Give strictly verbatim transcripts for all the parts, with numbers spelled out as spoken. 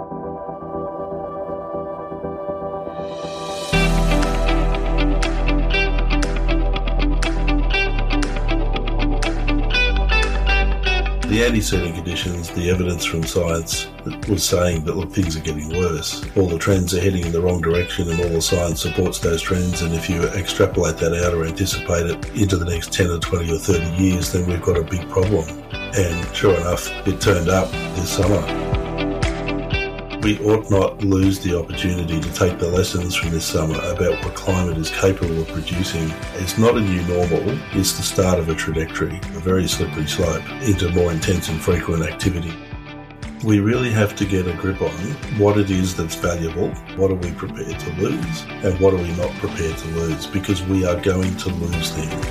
The anti-setting conditions, the evidence from science was saying that, look, things are getting worse. All the trends are heading in the wrong direction and all the science supports those trends, and if you extrapolate that out or anticipate it into the next ten or twenty or thirty years, then we've got a big problem. And sure enough, it turned up this summer. We ought not lose the opportunity to take the lessons from this summer about what climate is capable of producing. It's not a new normal, it's the start of a trajectory, a very slippery slope, into more intense and frequent activity. We really have to get a grip on what it is that's valuable, what are we prepared to lose, and what are we not prepared to lose, because we are going to lose things.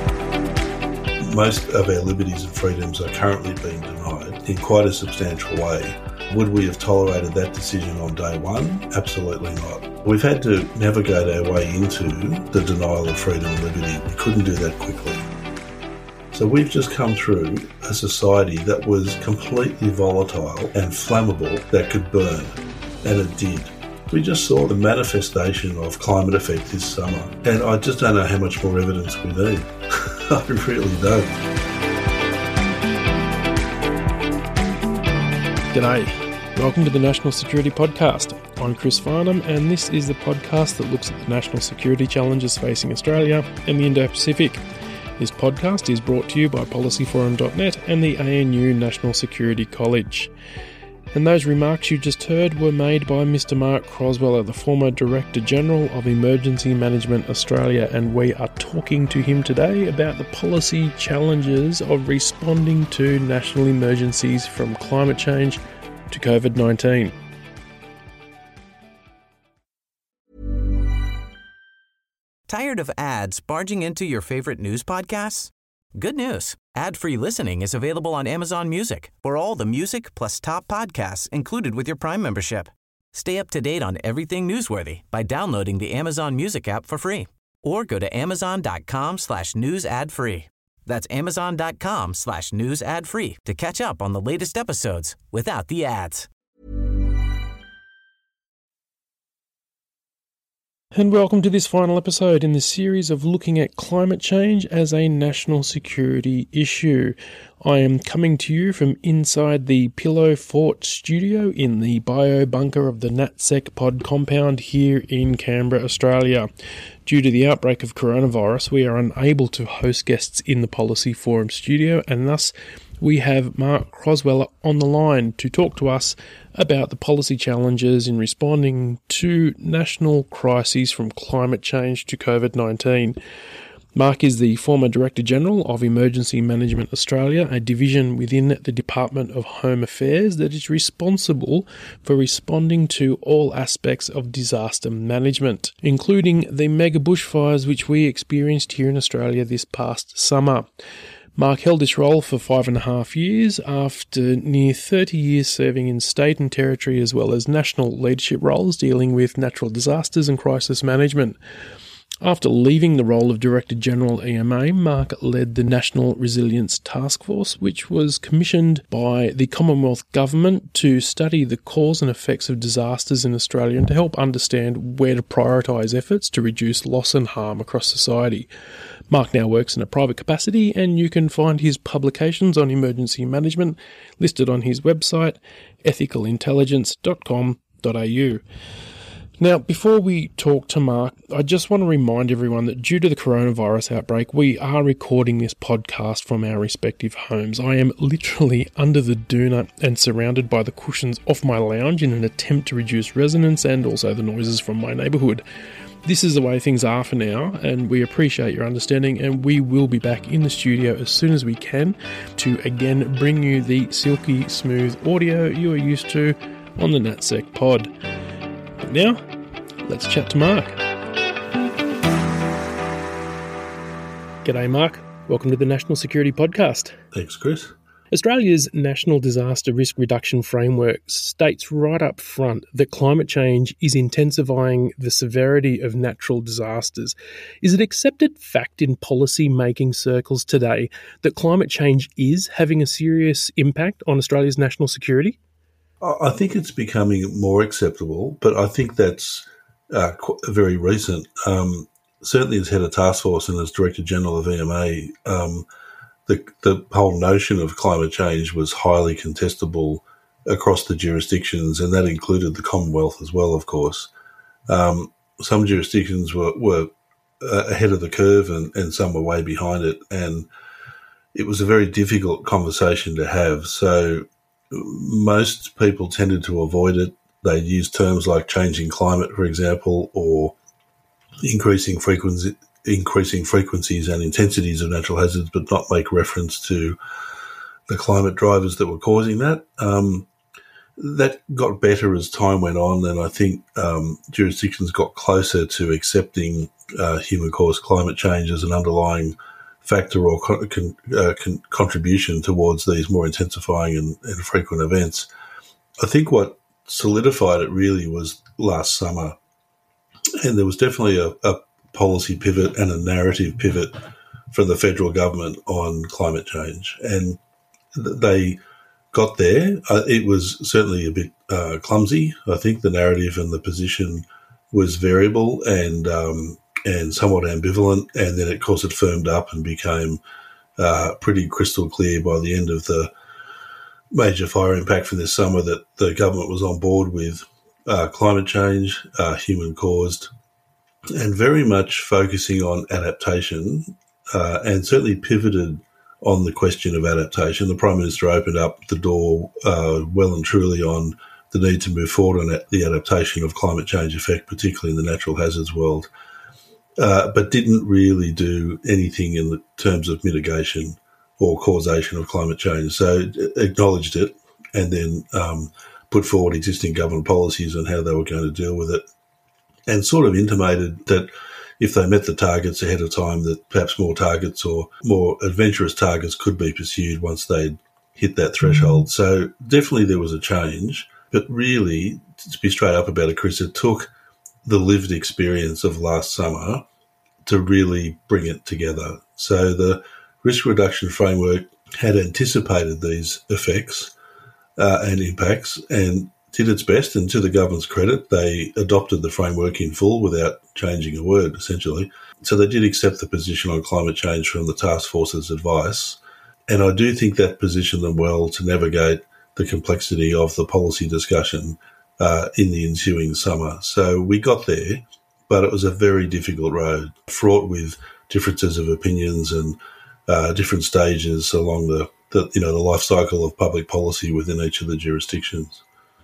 Most of our liberties and freedoms are currently being denied in quite a substantial way. Would we have tolerated that decision on day one? Absolutely not. We've had to navigate our way into the denial of freedom and liberty. We couldn't do that quickly. So we've just come through a society that was completely volatile and flammable, that could burn, and it did. We just saw the manifestation of climate effect this summer, and I just don't know how much more evidence we need. I really don't. G'day. Welcome to the National Security Podcast. I'm Chris Farnham, and this is the podcast that looks at the national security challenges facing Australia and the Indo-Pacific. This podcast is brought to you by policy forum dot net and the A N U National Security College. And those remarks you just heard were made by Mister Mark Crosweller, the former Director General of Emergency Management Australia, and we are talking to him today about the policy challenges of responding to national emergencies from climate change to covid nineteen. Tired of ads barging into your favorite news podcasts? Good news. Ad-free listening is available on Amazon Music for all the music plus top podcasts included with your Prime membership. Stay up to date on everything newsworthy by downloading the Amazon Music app for free or go to amazon.com slash news ad free. That's amazon.com slash news ad free to catch up on the latest episodes without the ads. And welcome to this final episode in the series of looking at climate change as a national security issue. I am coming to you from inside the Pillow Fort studio in the bio bunker of the NatSec pod compound here in Canberra, Australia. Due to the outbreak of coronavirus, we are unable to host guests in the Policy Forum studio, and thus we have Mark Crosweller on the line to talk to us about the policy challenges in responding to national crises from climate change to covid nineteen. Mark is the former Director General of Emergency Management Australia, a division within the Department of Home Affairs that is responsible for responding to all aspects of disaster management, including the mega bushfires which we experienced here in Australia this past summer. Mark held this role for five and a half years after near thirty years serving in state and territory as well as national leadership roles dealing with natural disasters and crisis management. After leaving the role of Director General E M A, Mark led the National Resilience Task Force, which was commissioned by the Commonwealth Government to study the cause and effects of disasters in Australia and to help understand where to prioritise efforts to reduce loss and harm across society. Mark now works in a private capacity, and you can find his publications on emergency management listed on his website, ethical intelligence dot com dot a u. Now, before we talk to Mark, I just want to remind everyone that due to the coronavirus outbreak, we are recording this podcast from our respective homes. I am literally under the doona and surrounded by the cushions of my lounge in an attempt to reduce resonance and also the noises from my neighbourhood. This is the way things are for now, and we appreciate your understanding, and we will be back in the studio as soon as we can to again bring you the silky smooth audio you are used to on the NatSec pod. But now, let's chat to Mark. G'day, Mark. Welcome to the National Security Podcast. Thanks, Chris. Australia's National Disaster Risk Reduction Framework states right up front that climate change is intensifying the severity of natural disasters. Is it accepted fact in policy-making circles today that climate change is having a serious impact on Australia's national security? I think it's becoming more acceptable, but I think that's uh, qu- very recent. Um, certainly as head of task force and as Director General of E M A, um, the, the whole notion of climate change was highly contestable across the jurisdictions, and that included the Commonwealth as well, of course. Um, some jurisdictions were, were uh, ahead of the curve and, and some were way behind it, and it was a very difficult conversation to have. So most people tended to avoid it. They'd use terms like changing climate, for example, or increasing frequency, increasing frequencies and intensities of natural hazards, but not make reference to the climate drivers that were causing that. Um, that got better as time went on, and I think um, jurisdictions got closer to accepting uh, human-caused climate change as an underlying factor or con- con- uh, con- contribution towards these more intensifying and, and frequent events. I think what solidified it really was last summer, and there was definitely a, a policy pivot and a narrative pivot from the federal government on climate change, and th- they got there. Uh, it was certainly a bit uh, clumsy. I think the narrative and the position was variable and um, and somewhat ambivalent, and then, of course, it firmed up and became uh, pretty crystal clear by the end of the major fire impact from this summer that the government was on board with uh, climate change, uh, human-caused, and very much focusing on adaptation, uh, and certainly pivoted on the question of adaptation. The Prime Minister opened up the door uh, well and truly on the need to move forward on the adaptation of climate change effect, particularly in the natural hazards world, uh, but didn't really do anything in the terms of mitigation or causation of climate change. So acknowledged it and then um, put forward existing government policies on how they were going to deal with it, and sort of intimated that if they met the targets ahead of time, that perhaps more targets or more adventurous targets could be pursued once they'd hit that threshold. So definitely there was a change, but really, to be straight up about it, Chris, it took the lived experience of last summer to really bring it together. So the risk reduction framework had anticipated these effects uh, and impacts and did its best, and to the government's credit, they adopted the framework in full without changing a word, essentially. So they did accept the position on climate change from the task force's advice, and I do think that positioned them well to navigate the complexity of the policy discussion uh, in the ensuing summer. So we got there, but it was a very difficult road, fraught with differences of opinions and uh, different stages along the, the, you know, the life cycle of public policy within each of the jurisdictions.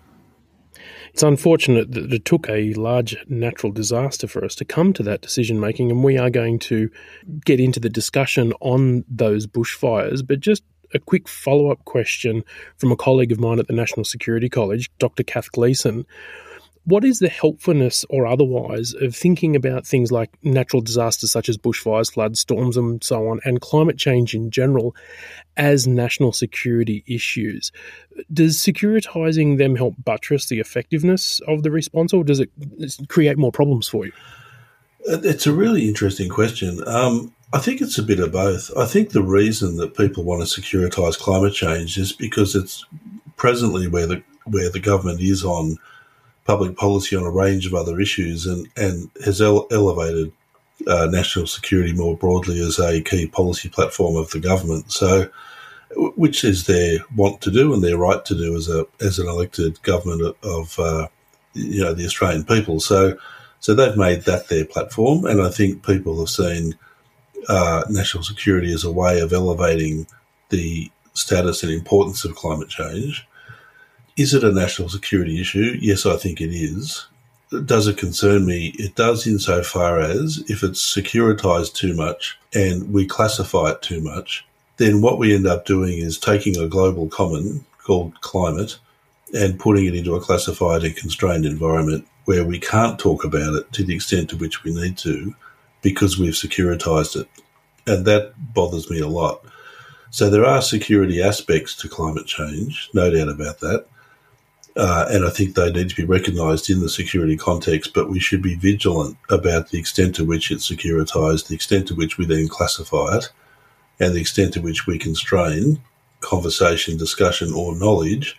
It's unfortunate that it took a large natural disaster for us to come to that decision-making, and we are going to get into the discussion on those bushfires. But just a quick follow-up question from a colleague of mine at the National Security College, Doctor Kath Gleeson. What is the helpfulness or otherwise of thinking about things like natural disasters such as bushfires, floods, storms and so on, and climate change in general as national security issues? Does securitising them help buttress the effectiveness of the response, or does it create more problems for you? It's a really interesting question. Um, I think it's a bit of both. I think the reason that people want to securitise climate change is because it's presently where the where the government is on public policy on a range of other issues, and, and has ele- elevated uh, national security more broadly as a key policy platform of the government. So, which is their want to do and their right to do as a as an elected government of uh, you know the Australian people. So, so they've made that their platform, and I think people have seen uh, national security as a way of elevating the status and importance of climate change. Is it a national security issue? Yes, I think it is. Does it concern me? It does, insofar as if it's securitised too much and we classify it too much, then what we end up doing is taking a global common called climate and putting it into a classified and constrained environment where we can't talk about it to the extent to which we need to because we've securitised it. And that bothers me a lot. So there are security aspects to climate change, no doubt about that. Uh, and I think they need to be recognised in the security context, but we should be vigilant about the extent to which it's securitised, the extent to which we then classify it, and the extent to which we constrain conversation, discussion or knowledge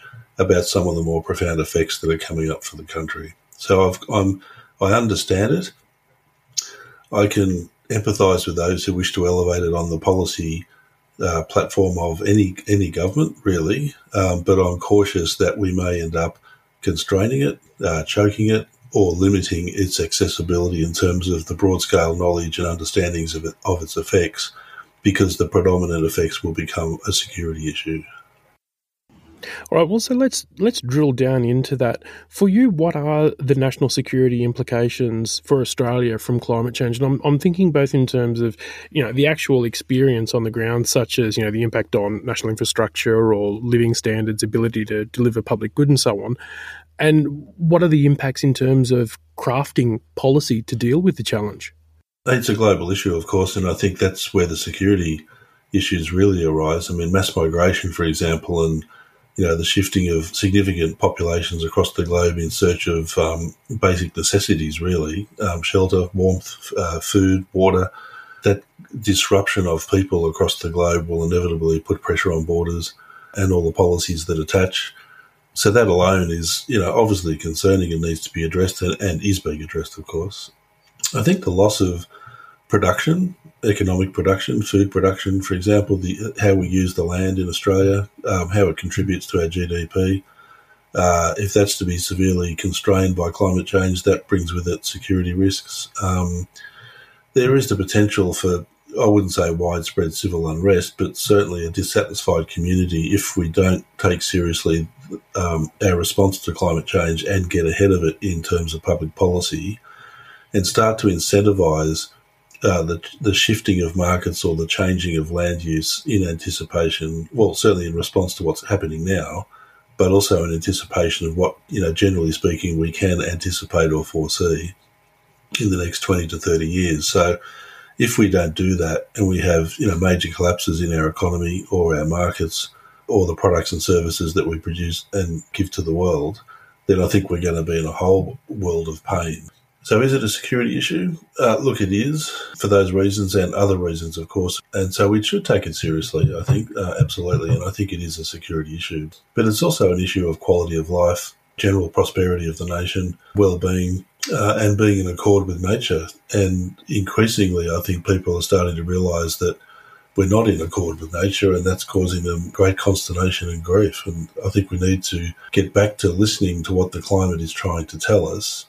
about some of the more profound effects that are coming up for the country. So I've, I'm, I understand it. I can empathise with those who wish to elevate it on the policy uh, platform of any any government, really, um, but I'm cautious that we may end up constraining it, uh, choking it, or limiting its accessibility in terms of the broad-scale knowledge and understandings of, it, of its effects, because the predominant effects will become a security issue. All right, well, so let's let's drill down into that. For you, what are the national security implications for Australia from climate change? And I'm, I'm thinking both in terms of, you know, the actual experience on the ground, such as, you know, the impact on national infrastructure or living standards, ability to deliver public good and so on. And what are the impacts in terms of crafting policy to deal with the challenge? It's a global issue, of course, and I think that's where the security issues really arise. I mean, mass migration, for example, and you know, the shifting of significant populations across the globe in search of um, basic necessities, really, um, shelter, warmth, uh, food, water. That disruption of people across the globe will inevitably put pressure on borders and all the policies that attach. So that alone is, you know, obviously concerning and needs to be addressed, and, and is being addressed, of course. I think the loss of production, economic production, food production, for example, the how we use the land in Australia, um, how it contributes to our G D P. Uh, if that's to be severely constrained by climate change, that brings with it security risks. Um, there is the potential for, I wouldn't say widespread civil unrest, but certainly a dissatisfied community if we don't take seriously um, our response to climate change and get ahead of it in terms of public policy and start to incentivise Uh, the the shifting of markets or the changing of land use in anticipation, well, certainly in response to what's happening now, but also in anticipation of what, you know, generally speaking, we can anticipate or foresee in the next twenty to thirty years. So if we don't do that and we have, you know, major collapses in our economy or our markets or the products and services that we produce and give to the world, then I think we're going to be in a whole world of pain. So is it a security issue? Uh, look, it is, for those reasons and other reasons, of course. And so we should take it seriously, I think, uh, absolutely. And I think it is a security issue. But it's also an issue of quality of life, general prosperity of the nation, well-being, uh, and being in accord with nature. And increasingly, I think people are starting to realise that we're not in accord with nature, and that's causing them great consternation and grief. And I think we need to get back to listening to what the climate is trying to tell us.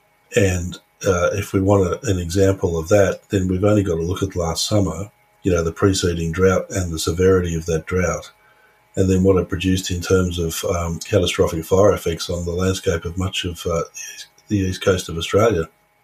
And uh, if we want a, an example of that, then we've only got to look at last summer, you know, the preceding drought and the severity of that drought, and then what it produced in terms of um, catastrophic fire effects on the landscape of much of uh, the east coast of Australia.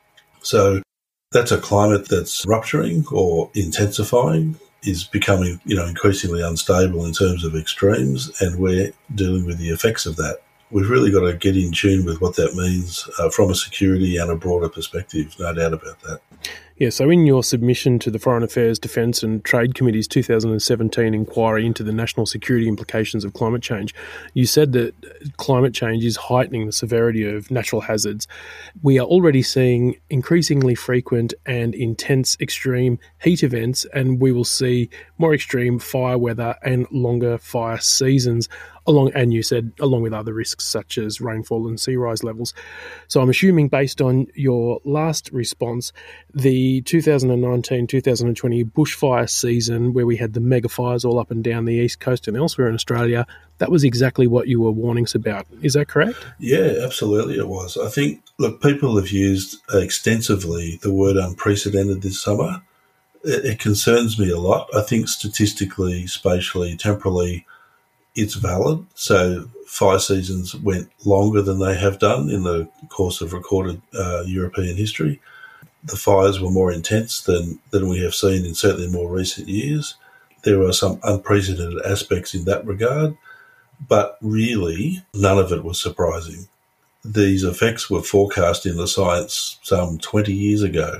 So that's a climate that's rupturing or intensifying, is becoming, you know, increasingly unstable in terms of extremes, and we're dealing with the effects of that. We've really got to get in tune with what that means uh, from a security and a broader perspective, no doubt about that. Yeah, so in your submission to the Foreign Affairs, Defence and Trade Committee's two thousand seventeen inquiry into the national security implications of climate change, you said that climate change is heightening the severity of natural hazards. We are already seeing increasingly frequent and intense extreme heat events, and we will see more extreme fire weather and longer fire seasons, along, and you said along with other risks such as rainfall and sea rise levels. So I'm assuming, based on your last response, the two thousand nineteen to two thousand twenty bushfire season, where we had the mega fires all up and down the east coast and elsewhere in Australia, that was exactly what you were warning us about. Is that correct? Yeah, absolutely it was. I think, look, people have used extensively the word unprecedented this summer. It, it concerns me a lot. I think statistically, spatially, temporally, it's valid. So fire seasons went longer than they have done in the course of recorded uh, European history. The fires were more intense than, than we have seen in certainly more recent years. There are some unprecedented aspects in that regard, but really none of it was surprising. These effects were forecast in the science some twenty years ago.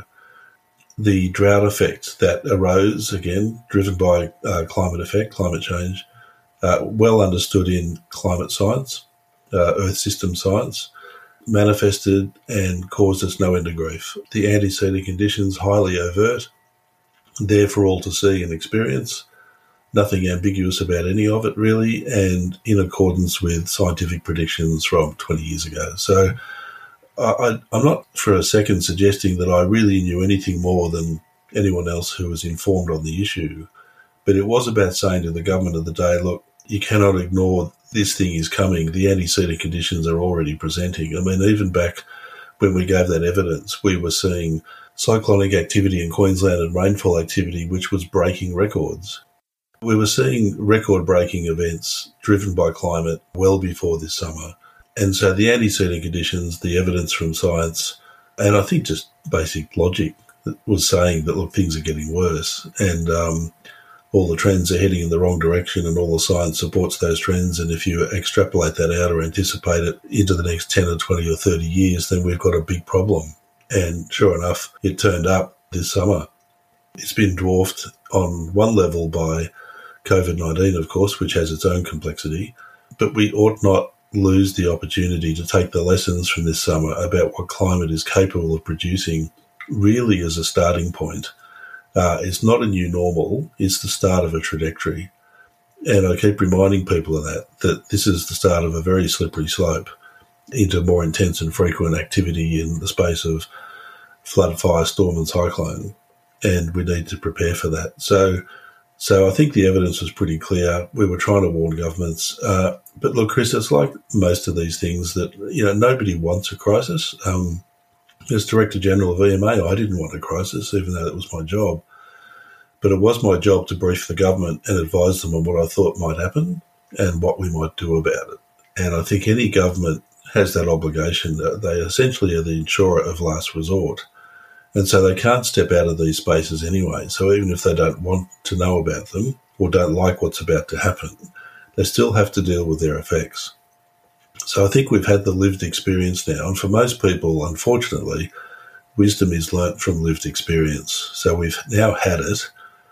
The drought effect that arose, again, driven by uh, climate effect, climate change, uh, well understood in climate science, uh, Earth system science, manifested and caused us no end of grief. The antecedent conditions, highly overt, there for all to see and experience. nothing ambiguous about any of it really, and in accordance with scientific predictions from twenty years ago. So I, I'm not for a second suggesting that I really knew anything more than anyone else who was informed on the issue, but it was about saying to the government of the day, look, you cannot ignore this thing is coming. The antecedent conditions are already presenting. I mean, even back when we gave that evidence, we were seeing cyclonic activity in Queensland and rainfall activity, which was breaking records. We were seeing record-breaking events driven by climate well before this summer. And so the antecedent conditions, the evidence from science, and I think just basic logic was saying that, look, things are getting worse. And um, all the trends are heading in the wrong direction and all the science supports those trends. And if you extrapolate that out or anticipate it into the next ten or twenty or thirty years, then we've got a big problem. And sure enough, it turned up this summer. It's been dwarfed on one level by COVID nineteen, of course, which has its own complexity. But we ought not lose the opportunity to take the lessons from this summer about what climate is capable of producing really as a starting point. Uh, it's not a new normal, it's the start of a trajectory. And I keep reminding people of that, that this is the start of a very slippery slope into more intense and frequent activity in the space of flood, fire, storm and cyclone. And we need to prepare for that. So so I think the evidence was pretty clear. We were trying to warn governments. Uh, but look, Chris, it's like most of these things that, you know, nobody wants a crisis. Um, as Director General of E M A, I didn't want a crisis, even though that was my job. But it was my job to brief the government and advise them on what I thought might happen and what we might do about it. And I think any government has that obligation. They essentially are the insurer of last resort. And so they can't step out of these spaces anyway. So even if they don't want to know about them or don't like what's about to happen, they still have to deal with their effects. So I think we've had the lived experience now. And for most people, unfortunately, wisdom is learnt from lived experience. So we've now had it.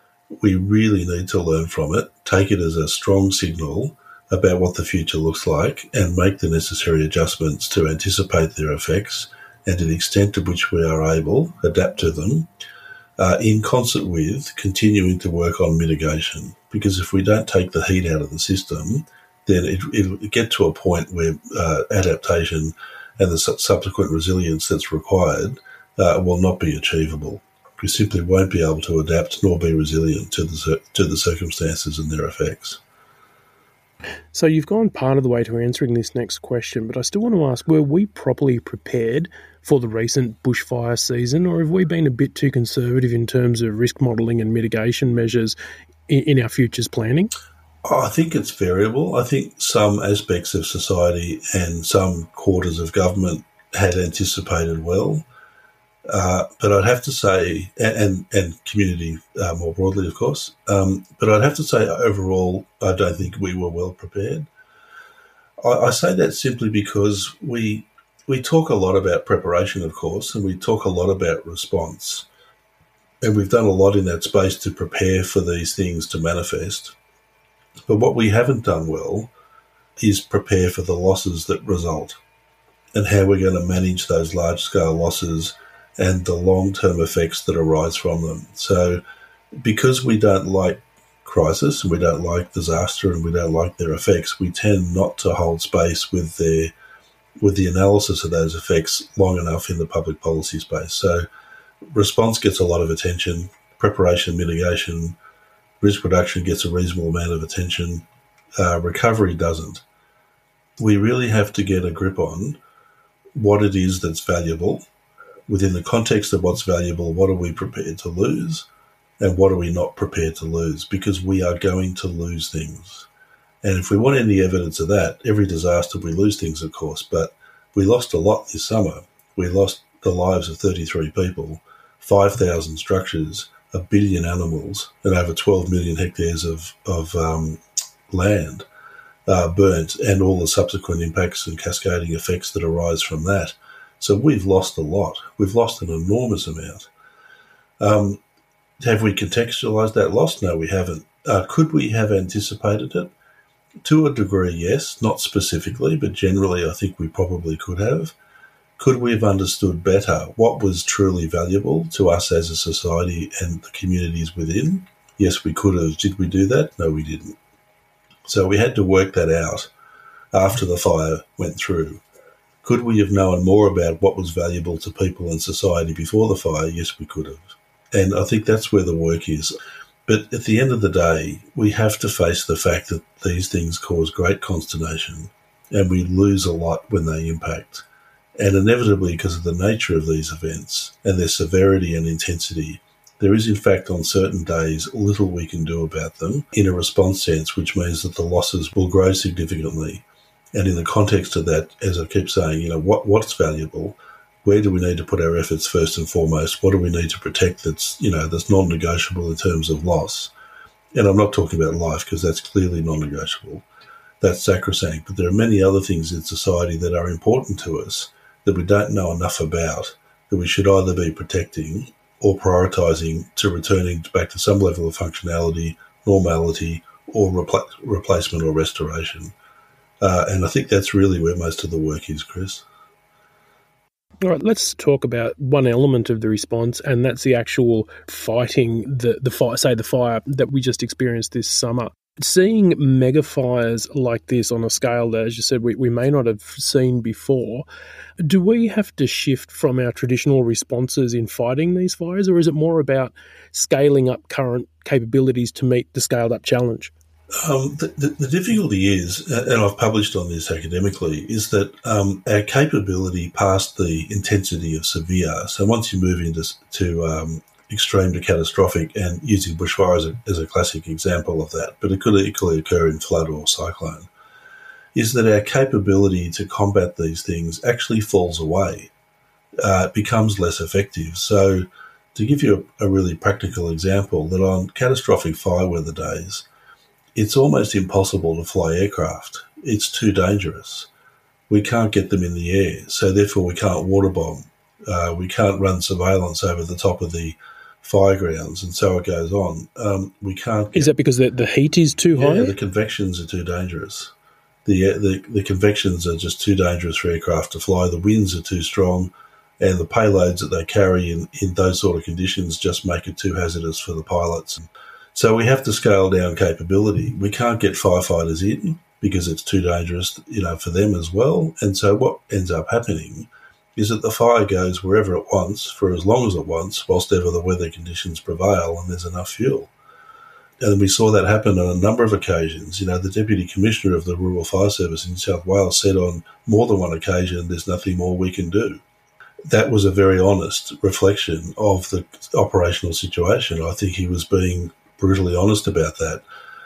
We really need to learn from it, take it as a strong signal about what the future looks like and make the necessary adjustments to anticipate their effects and to the extent to which we are able, adapt to them, uh, in concert with continuing to work on mitigation. Because if we don't take the heat out of the system, then it, it'll get to a point where uh, adaptation and the su- subsequent resilience that's required uh, will not be achievable. We simply won't be able to adapt nor be resilient to the to the circumstances and their effects. So you've gone part of the way to answering this next question, but I still want to ask, were we properly prepared for the recent bushfire season, or have we been a bit too conservative in terms of risk modelling and mitigation measures in, in our futures planning? I think it's variable. I think some aspects of society and some quarters of government had anticipated well. Uh, but I'd have to say, and, and community uh, more broadly, of course, um, but I'd have to say overall, I don't think we were well prepared. I, I say that simply because we we talk a lot about preparation, of course, and we talk a lot about response. And we've done a lot in that space to prepare for these things to manifest. But what we haven't done well is prepare for the losses that result and how we're going to manage those large-scale losses and the long-term effects that arise from them. So because we don't like crisis and we don't like disaster and we don't like their effects, we tend not to hold space with their with the analysis of those effects long enough in the public policy space. So response gets a lot of attention, preparation, mitigation, risk reduction gets a reasonable amount of attention, uh, recovery doesn't. We really have to get a grip on what it is that's valuable. Within the context of what's valuable, what are we prepared to lose and what are we not prepared to lose? Because we are going to lose things. And if we want any evidence of that, every disaster we lose things, of course, but we lost a lot this summer. We lost the lives of thirty-three people, five thousand structures, a billion animals, and over twelve million hectares of, of um, land uh, burnt, and all the subsequent impacts and cascading effects that arise from that. So we've lost a lot. We've lost an enormous amount. Um, have we contextualised that loss? No, we haven't. Uh, could we have anticipated it? To a degree, yes. Not specifically, but generally I think we probably could have. Could we have understood better what was truly valuable to us as a society and the communities within? Yes, we could have. Did we do that? No, we didn't. So we had to work that out after the fire went through. Could we have known more about what was valuable to people and society before the fire? Yes, we could have. And I think that's where the work is. But at the end of the day, we have to face the fact that these things cause great consternation and we lose a lot when they impact. And inevitably, because of the nature of these events and their severity and intensity, there is, in fact, on certain days, little we can do about them in a response sense, which means that the losses will grow significantly. And in the context of that, as I keep saying, you know, what what's valuable? Where do we need to put our efforts first and foremost? What do we need to protect that's, you know, that's non-negotiable in terms of loss? And I'm not talking about life because that's clearly non-negotiable. That's sacrosanct. But there are many other things in society that are important to us that we don't know enough about, that we should either be protecting or prioritising to returning back to some level of functionality, normality, or repl- replacement or restoration. Uh, and I think that's really where most of the work is, Chris. All right, let's talk about one element of the response, and that's the actual fighting the, the fire, say the fire that we just experienced this summer. Seeing mega fires like this on a scale that, as you said, we, we may not have seen before, do we have to shift from our traditional responses in fighting these fires, or is it more about scaling up current capabilities to meet the scaled-up challenge? Um, the, the, the difficulty is, and I've published on this academically, is that um, our capability past the intensity of severe, so once you move into to, um, extreme to catastrophic, and using bushfire as a, as a classic example of that, but it could equally occur in flood or cyclone, is that our capability to combat these things actually falls away. Uh, it becomes less effective. So to give you a, a really practical example, that on catastrophic fire weather days, it's almost impossible to fly aircraft. It's too dangerous. We can't get them in the air, so therefore we can't water bomb. Uh, we can't run surveillance over the top of the fire grounds, and so it goes on. Um, we can't. Get, is that because the, the heat is too yeah, high? The convections are too dangerous. The, the the convections are just too dangerous for aircraft to fly. The winds are too strong, and the payloads that they carry in, in those sort of conditions just make it too hazardous for the pilots. So we have to scale down capability. We can't get firefighters in because it's too dangerous, you know, for them as well. And so what ends up happening is that the fire goes wherever it wants for as long as it wants, whilst ever the weather conditions prevail and there's enough fuel. And we saw that happen on a number of occasions. You know, the Deputy Commissioner of the Rural Fire Service in New South Wales said on more than one occasion, there's nothing more we can do. That was a very honest reflection of the operational situation. I think he was being brutally honest about that.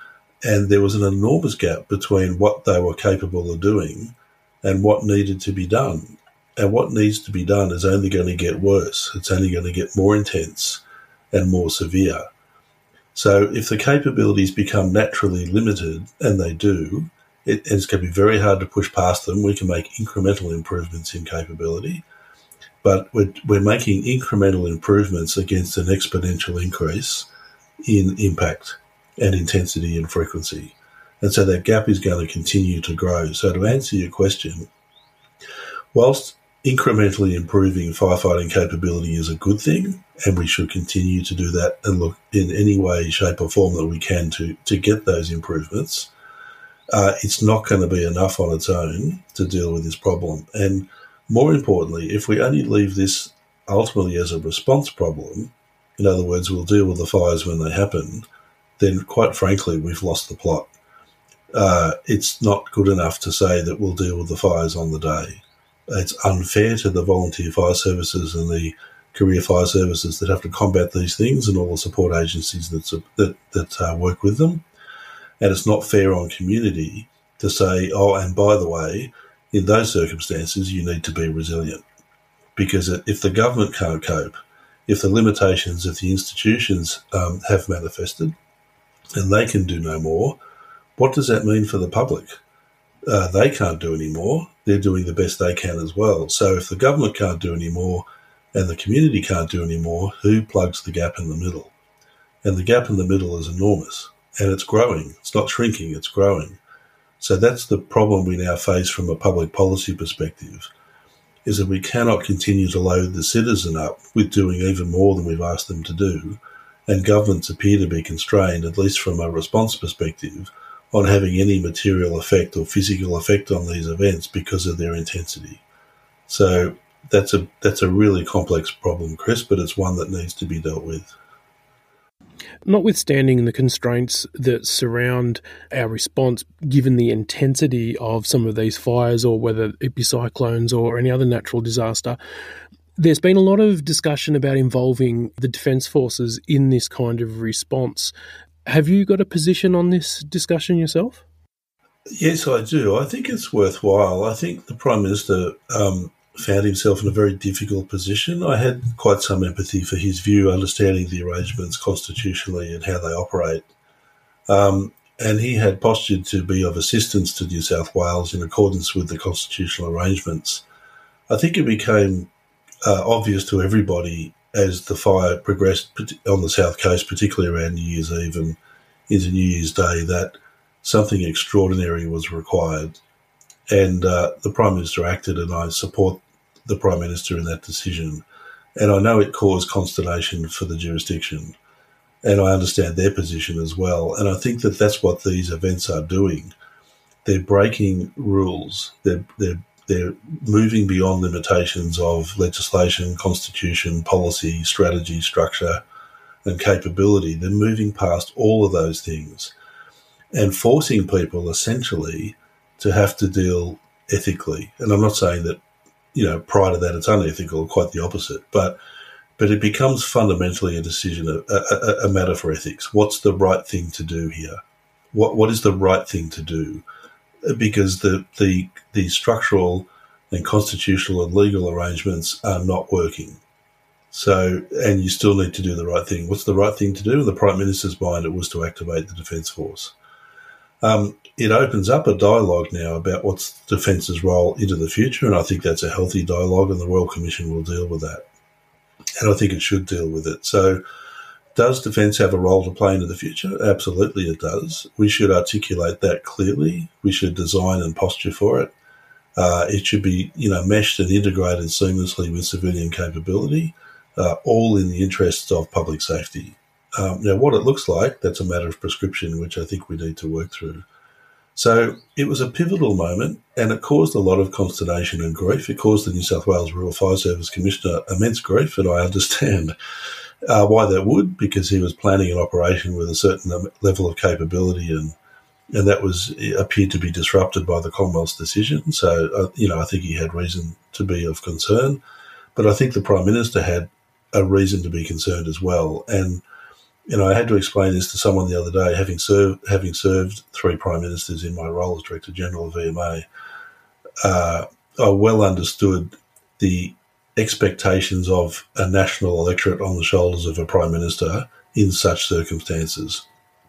And there was an enormous gap between what they were capable of doing and what needed to be done. And what needs to be done is only going to get worse. It's only going to get more intense and more severe. So if the capabilities become naturally limited, and they do, it, it's going to be very hard to push past them. We can make incremental improvements in capability, but we're, we're making incremental improvements against an exponential increase in impact and intensity and frequency. And so that gap is going to continue to grow. So to answer your question, whilst incrementally improving firefighting capability is a good thing, and we should continue to do that and look in any way, shape or form that we can to, to get those improvements, uh, it's not going to be enough on its own to deal with this problem. And more importantly, if we only leave this ultimately as a response problem, in other words, we'll deal with the fires when they happen, then quite frankly, we've lost the plot. Uh, it's not good enough to say that we'll deal with the fires on the day. It's unfair to the volunteer fire services and the career fire services that have to combat these things and all the support agencies that that, that uh, work with them. And it's not fair on community to say, oh, and by the way, in those circumstances, you need to be resilient. Because if the government can't cope, if the limitations of the institutions um, have manifested and they can do no more, what does that mean for the public? Uh, they can't do any more. They're doing the best they can as well. So if the government can't do any more and the community can't do any more, who plugs the gap in the middle? And the gap in the middle is enormous, and it's growing. It's not shrinking, it's growing. So that's the problem we now face from a public policy perspective, is that we cannot continue to load the citizen up with doing even more than we've asked them to do and governments appear to be constrained, at least from a response perspective, on having any material effect or physical effect on these events because of their intensity. So that's a that's a really complex problem, Chris, but it's one that needs to be dealt with. Notwithstanding the constraints that surround our response, given the intensity of some of these fires, or whether it be cyclones or any other natural disaster, there's been a lot of discussion about involving the Defence Forces in this kind of response. Have you got a position on this discussion yourself? Yes, I do. I think it's worthwhile. I think the Prime Minister um, found himself in a very difficult position. I had quite some empathy for his view, understanding the arrangements constitutionally and how they operate. Um, and he had postured to be of assistance to New South Wales in accordance with the constitutional arrangements. I think it became uh, obvious to everybody as the fire progressed on the South Coast, particularly around New Year's Eve and into New Year's Day, that something extraordinary was required. And uh, the Prime Minister acted, and I support the Prime Minister in that decision. And I know it caused consternation for the jurisdiction, and I understand their position as well. And I think that that's what these events are doing. They're breaking rules. They're, they're, they're moving beyond limitations of legislation, constitution, policy, strategy, structure, and capability. They're moving past all of those things and forcing people essentially to have to deal ethically. And I'm not saying that, you know, prior to that it's unethical, quite the opposite, but but it becomes fundamentally a decision, a, a, a matter for ethics. What's the right thing to do here? What What is the right thing to do? Because the, the, the structural and constitutional and legal arrangements are not working. So, and you still need to do the right thing. What's the right thing to do? In the Prime Minister's mind, it was to activate the Defence Force. Um, it opens up a dialogue now about what's Defence's role into the future, and I think that's a healthy dialogue, and the Royal Commission will deal with that. And I think it should deal with it. So does Defence have a role to play into the future? Absolutely it does. We should articulate that clearly. We should design and posture for it. Uh, it should be, you know, meshed and integrated seamlessly with civilian capability, uh, all in the interests of public safety. Um, now, what it looks like, that's a matter of prescription, which I think we need to work through. So it was a pivotal moment, and it caused a lot of consternation and grief. It caused the New South Wales Rural Fire Service Commissioner immense grief, and I understand uh, why that would, because he was planning an operation with a certain level of capability, and and that was appeared to be disrupted by the Commonwealth's decision. So, uh, you know, I think he had reason to be of concern, but I think the Prime Minister had a reason to be concerned as well. And you know, I had to explain this to someone the other day, having served having served three Prime Ministers in my role as Director General of V M A. Uh, I well understood the expectations of a national electorate on the shoulders of a Prime Minister in such circumstances.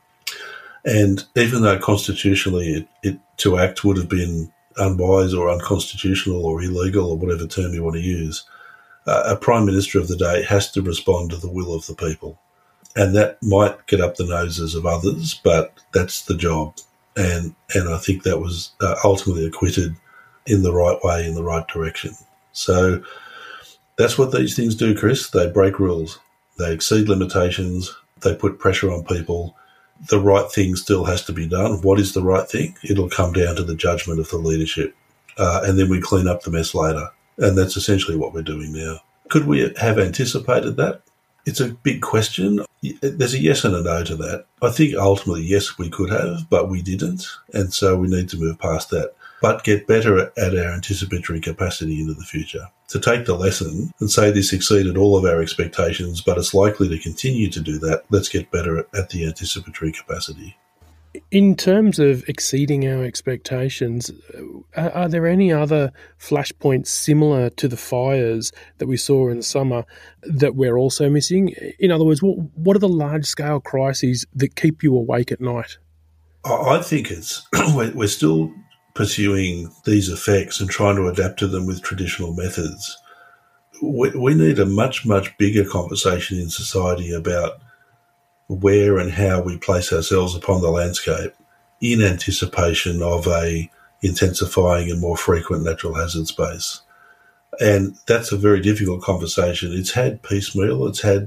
And even though constitutionally it, it to act would have been unwise or unconstitutional or illegal or whatever term you want to use, uh, a Prime Minister of the day has to respond to the will of the people. And that might get up the noses of others, but that's the job. And and I think that was uh, ultimately acquitted in the right way, in the right direction. So that's what these things do, Chris. They break rules. They exceed limitations. They put pressure on people. The right thing still has to be done. What is the right thing? It'll come down to the judgment of the leadership. Uh, and then we clean up the mess later. And that's essentially what we're doing now. Could we have anticipated that? It's a big question. There's a yes and a no to that. I think ultimately, yes, we could have, but we didn't. And so we need to move past that, but get better at our anticipatory capacity into the future. To take the lesson and say this exceeded all of our expectations, but it's likely to continue to do that, let's get better at the anticipatory capacity. In terms of exceeding our expectations, are, are there any other flashpoints similar to the fires that we saw in the summer that we're also missing? In other words, what, what are the large-scale crises that keep you awake at night? I think it's we're still pursuing these effects and trying to adapt to them with traditional methods. We, we need a much, much bigger conversation in society about where and how we place ourselves upon the landscape in anticipation of a intensifying and more frequent natural hazard space. And that's a very difficult conversation. It's had piecemeal, it's had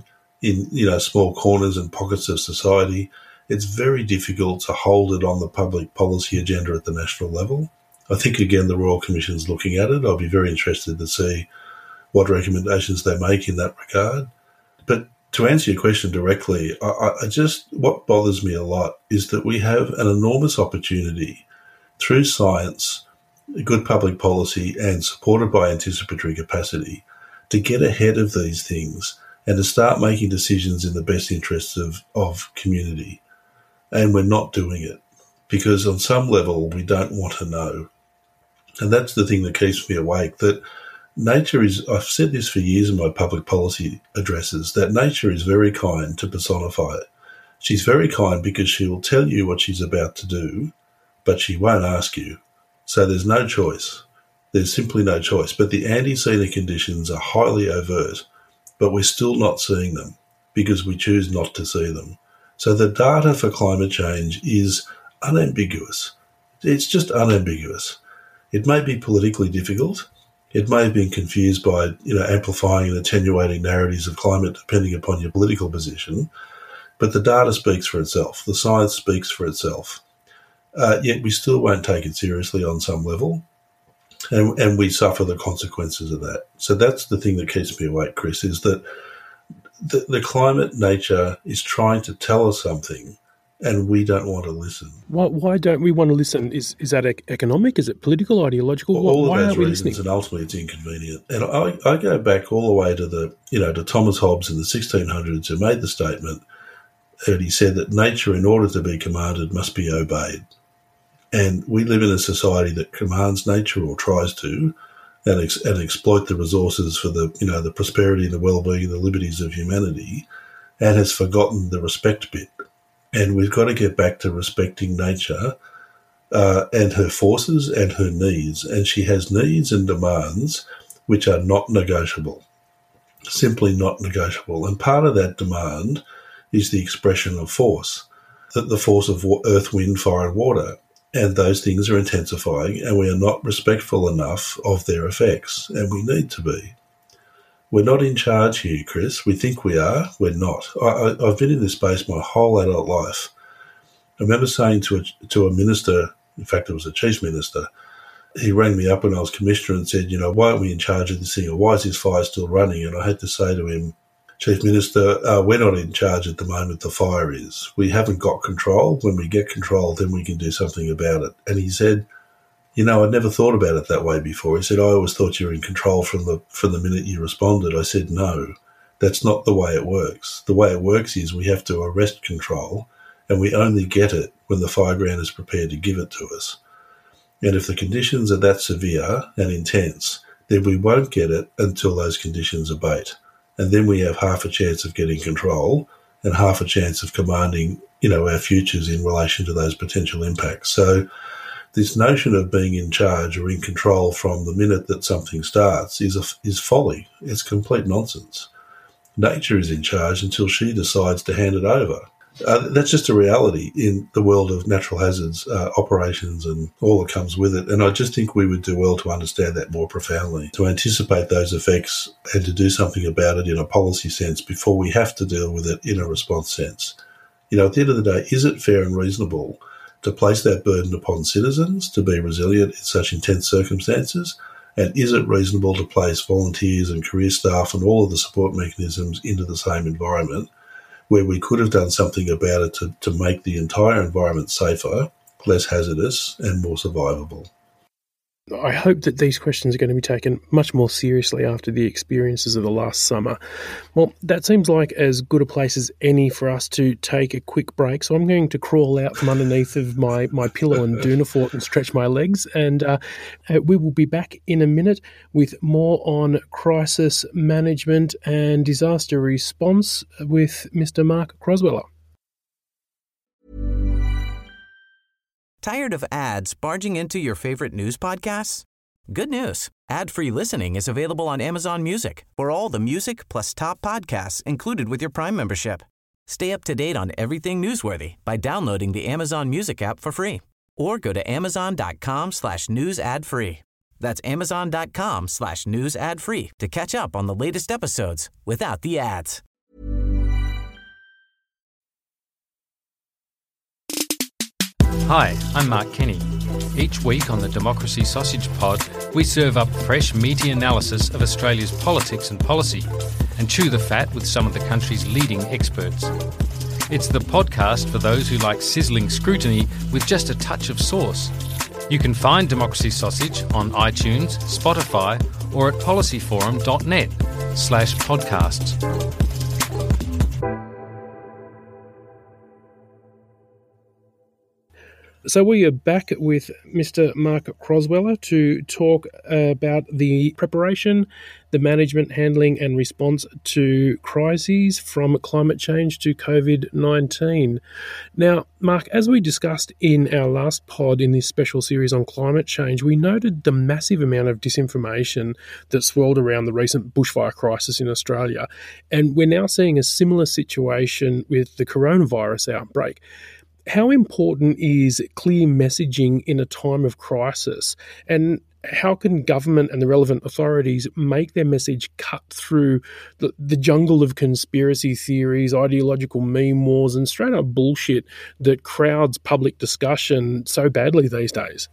in, you know, small corners and pockets of society, it's very difficult to hold it on the public policy agenda at the national level. I think, again, the Royal Commission's looking at it. I'll be very interested to see what recommendations they make in that regard. But to answer your question directly, I, I just, what bothers me a lot is that we have an enormous opportunity through science, good public policy, and supported by anticipatory capacity to get ahead of these things and to start making decisions in the best interests of, of community. And we're not doing it because on some level we don't want to know. And that's the thing that keeps me awake, that nature is, I've said this for years in my public policy addresses, that nature is very kind to personify it. She's very kind because she will tell you what she's about to do, but she won't ask you. So there's no choice. There's simply no choice. But the antecedent conditions are highly overt, but we're still not seeing them because we choose not to see them. So the data for climate change is unambiguous. It's just unambiguous. It may be politically difficult. It may have been confused by, you know, amplifying and attenuating narratives of climate depending upon your political position. But the data speaks for itself. The science speaks for itself. Uh, yet we still won't take it seriously on some level. And, and we suffer the consequences of that. So that's the thing that keeps me awake, Chris, is that the, the climate nature is trying to tell us something and we don't want to listen. Why, why don't we want to listen? Is is that economic? Is it political, ideological? Well, all why of those aren't we reasons, listening? and ultimately it's inconvenient. And I, I go back all the way to the, you know, to Thomas Hobbes in the sixteen hundreds, who made the statement, and he said that nature, in order to be commanded, must be obeyed. And we live in a society that commands nature, or tries to, and, ex- and exploit the resources for the, you know, the prosperity, the well-being, the liberties of humanity, and has forgotten the respect bit. And we've got to get back to respecting nature uh, and her forces and her needs. And she has needs and demands which are not negotiable, simply not negotiable. And part of that demand is the expression of force, the, the force of earth, wind, fire and water. And those things are intensifying, and we are not respectful enough of their effects, and we need to be. We're not in charge here, Chris. We think we are. We're not. I, I, I've been in this space my whole adult life. I remember saying to a, to a minister, in fact, it was a chief minister, he rang me up when I was commissioner and said, you know, why aren't we in charge of this thing, or why is this fire still running? And I had to say to him, Chief Minister, uh, we're not in charge at the moment, the fire is. We haven't got control. When we get control, then we can do something about it. And he said, you know, I'd never thought about it that way before. He said, I always thought you were in control from the from the minute you responded. I said, no, that's not the way it works. The way it works is we have to arrest control, and we only get it when the fireground is prepared to give it to us. And if the conditions are that severe and intense, then we won't get it until those conditions abate. And then we have half a chance of getting control and half a chance of commanding, you know, our futures in relation to those potential impacts. So this notion of being in charge or in control from the minute that something starts is a, is folly. It's complete nonsense. Nature is in charge until she decides to hand it over. Uh, that's just a reality in the world of natural hazards, uh, operations and all that comes with it. And I just think we would do well to understand that more profoundly, to anticipate those effects and to do something about it in a policy sense before we have to deal with it in a response sense. You know, at the end of the day, is it fair and reasonable to place that burden upon citizens to be resilient in such intense circumstances? And is it reasonable to place volunteers and career staff and all of the support mechanisms into the same environment, where we could have done something about it to, to make the entire environment safer, less hazardous and more survivable? I hope that these questions are going to be taken much more seriously after the experiences of the last summer. Well, that seems like as good a place as any for us to take a quick break, so I'm going to crawl out from underneath of my, my pillow and Doonafort and stretch my legs, and uh, we will be back in a minute with more on crisis management and disaster response with Mister Mark Crosweller. Tired of ads barging into your favorite news podcasts? Good news. Ad-free listening is available on Amazon Music for all the music plus top podcasts included with your Prime membership. Stay up to date on everything newsworthy by downloading the Amazon Music app for free or go to amazon.com slash news ad free. That's amazon.com slash news ad free to catch up on the latest episodes without the ads. Hi, I'm Mark Kenny. Each week on the Democracy Sausage Pod, we serve up fresh, meaty analysis of Australia's politics and policy and chew the fat with some of the country's leading experts. It's the podcast for those who like sizzling scrutiny with just a touch of sauce. You can find Democracy Sausage on iTunes, Spotify, or at policyforum.net slash podcasts. So we are back with Mister Mark Crosweller to talk about the preparation, the management, handling and response to crises from climate change to COVID nineteen. Now, Mark, as we discussed in our last pod in this special series on climate change, we noted the massive amount of disinformation that swirled around the recent bushfire crisis in Australia. And we're now seeing a similar situation with the coronavirus outbreak. How important is clear messaging in a time of crisis, and how can government and the relevant authorities make their message cut through the, the jungle of conspiracy theories, ideological meme wars, and straight up bullshit that crowds public discussion so badly these days?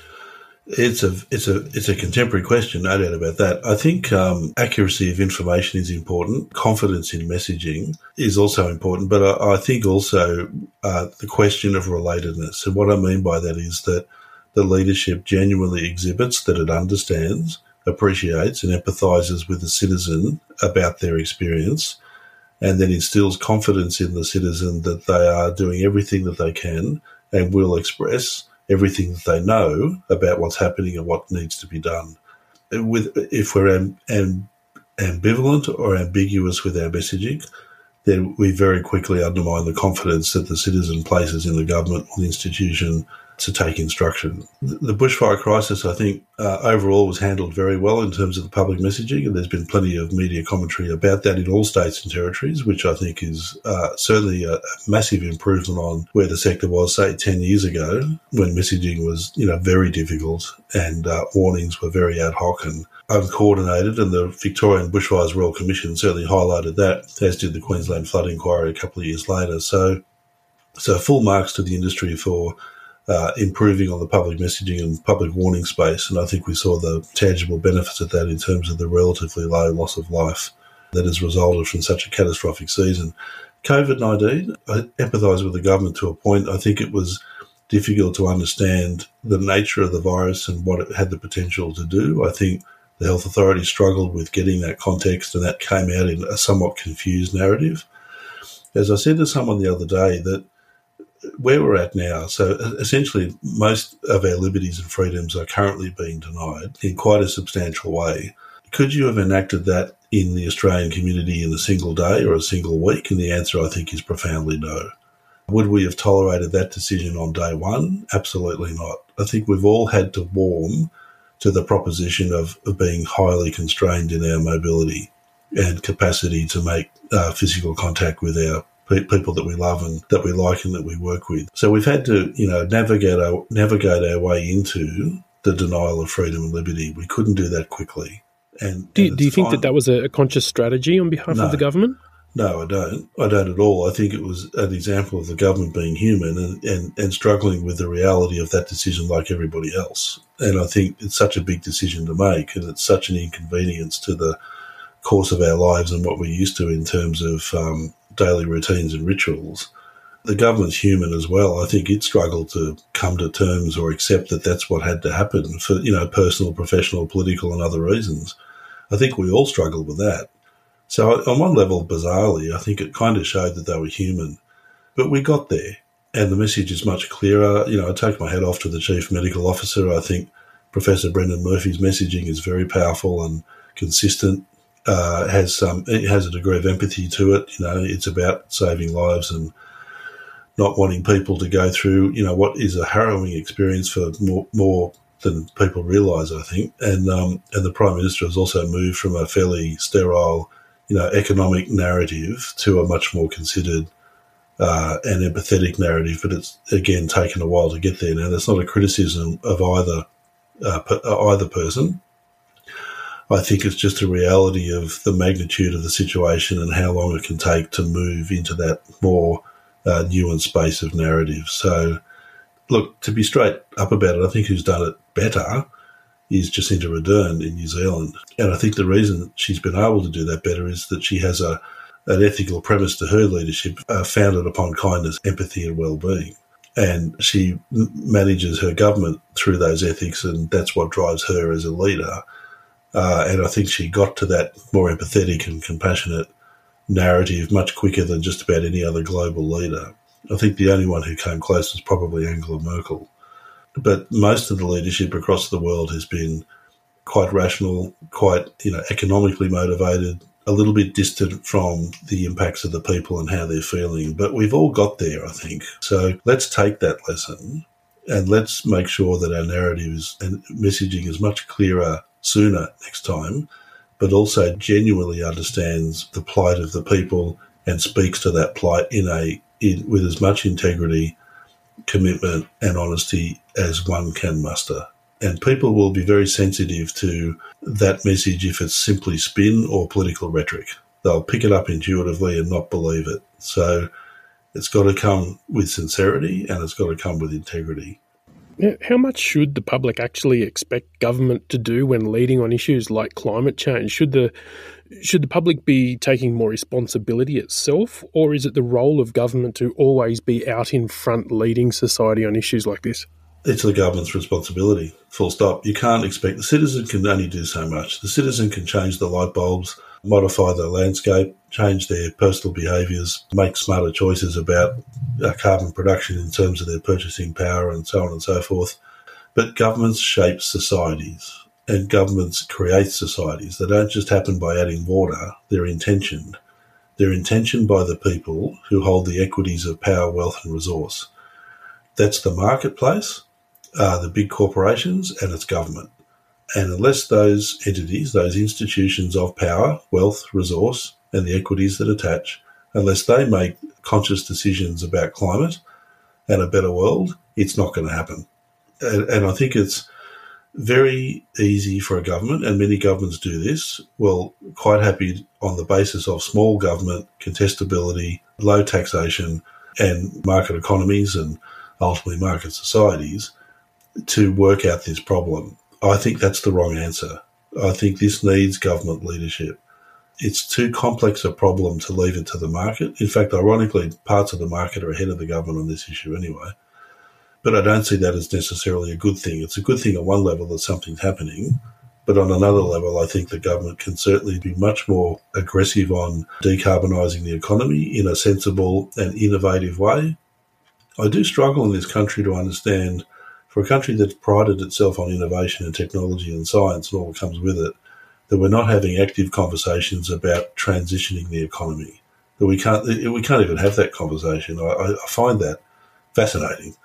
It's a it's a it's a contemporary question, no doubt about that. I think um, accuracy of information is important. Confidence in messaging is also important, but I, I think also uh, the question of relatedness. And what I mean by that is that the leadership genuinely exhibits that it understands, appreciates, and empathises with the citizen about their experience, and then instills confidence in the citizen that they are doing everything that they can and will express everything that they know about what's happening and what needs to be done. With if we're am, am, ambivalent or ambiguous with our messaging, then we very quickly undermine the confidence that the citizen places in the government or the institution to take instruction. The bushfire crisis, I think, uh, overall was handled very well in terms of the public messaging, and there's been plenty of media commentary about that in all states and territories, which I think is uh, certainly a, a massive improvement on where the sector was, say, ten years ago, when messaging was, you know, very difficult and uh, warnings were very ad hoc and uncoordinated, and the Victorian Bushfires Royal Commission certainly highlighted that, as did the Queensland Flood Inquiry a couple of years later. So, so full marks to the industry for Uh, improving on the public messaging and public warning space, and I think we saw the tangible benefits of that in terms of the relatively low loss of life that has resulted from such a catastrophic season. COVID nineteen, I empathise with the government to a point. I think it was difficult to understand the nature of the virus and what it had the potential to do. I think the health authorities struggled with getting that context, and that came out in a somewhat confused narrative. As I said to someone the other day, that where we're at now, so essentially most of our liberties and freedoms are currently being denied in quite a substantial way. Could you have enacted that in the Australian community in a single day or a single week? And the answer, I think, is profoundly no. Would we have tolerated that decision on day one? Absolutely not. I think we've all had to warm to the proposition of, of being highly constrained in our mobility and capacity to make uh, physical contact with our people that we love and that we like and that we work with. So we've had to, you know, navigate our, navigate our way into the denial of freedom and liberty. We couldn't do that quickly. And do, and do you think fine. that that was a conscious strategy on behalf no, of the government? No, I don't. I don't at all. I think it was an example of the government being human and, and, and struggling with the reality of that decision like everybody else. And I think it's such a big decision to make, and it's such an inconvenience to the course of our lives and what we're used to in terms of um, daily routines and rituals. The government's human as well. I think it struggled to come to terms or accept that that's what had to happen for, you know, personal, professional, political and other reasons. I think we all struggled with that. So on one level, bizarrely, I think it kind of showed that they were human. But we got there, and the message is much clearer. You know, I take my hat off to the Chief Medical Officer. I think Professor Brendan Murphy's messaging is very powerful and consistent. Uh, has some, it has a degree of empathy to it. You know, it's about saving lives and not wanting people to go through, you know, what is a harrowing experience for more, more than people realise, I think. And um, and the Prime Minister has also moved from a fairly sterile, you know, economic narrative to a much more considered uh, and empathetic narrative. But it's, again, taken a while to get there. Now, that's not a criticism of either uh, per, either person. I think it's just a reality of the magnitude of the situation and how long it can take to move into that more uh, nuanced space of narrative. So look, to be straight up about it, I think who's done it better is Jacinda Ardern in New Zealand. And I think the reason she's been able to do that better is that she has a an ethical premise to her leadership uh, founded upon kindness, empathy and well-being. And she m- manages her government through those ethics, and that's what drives her as a leader. Uh, and I think she got to that more empathetic and compassionate narrative much quicker than just about any other global leader. I think the only one who came close was probably Angela Merkel. But most of the leadership across the world has been quite rational, quite, you know, economically motivated, a little bit distant from the impacts of the people and how they're feeling. But we've all got there, I think. So let's take that lesson and let's make sure that our narratives and messaging is much clearer sooner next time, but also genuinely understands the plight of the people and speaks to that plight in a in, with as much integrity, commitment and honesty as one can muster. And people will be very sensitive to that message if it's simply spin or political rhetoric. They'll pick it up intuitively and not believe it. So it's got to come with sincerity and it's got to come with integrity. How much should the public actually expect government to do when leading on issues like climate change? Should the should the public be taking more responsibility itself, or is it the role of government to always be out in front leading society on issues like this? It's the government's responsibility, full stop. You can't expect, the citizen can only do so much. The citizen can change the light bulbs, modify the landscape, change their personal behaviours, make smarter choices about uh, carbon production in terms of their purchasing power and so on and so forth. But governments shape societies and governments create societies. They don't just happen by adding water, they're intentioned. They're intentioned by the people who hold the equities of power, wealth and resource. That's the marketplace, uh, the big corporations and it's government. And unless those entities, those institutions of power, wealth, resource, and the equities that attach, unless they make conscious decisions about climate and a better world, it's not going to happen. And, and I think it's very easy for a government, and many governments do this, well, quite happy on the basis of small government, contestability, low taxation, and market economies and ultimately market societies to work out this problem. I think that's the wrong answer. I think this needs government leadership. It's too complex a problem to leave it to the market. In fact, ironically, parts of the market are ahead of the government on this issue anyway. But I don't see that as necessarily a good thing. It's a good thing at one level that something's happening, but on another level, I think the government can certainly be much more aggressive on decarbonising the economy in a sensible and innovative way. I do struggle in this country to understand, for a country that's prided itself on innovation and technology and science and all that comes with it, that we're not having active conversations about transitioning the economy. That we can't, we can't even have that conversation. I, I find that fascinating.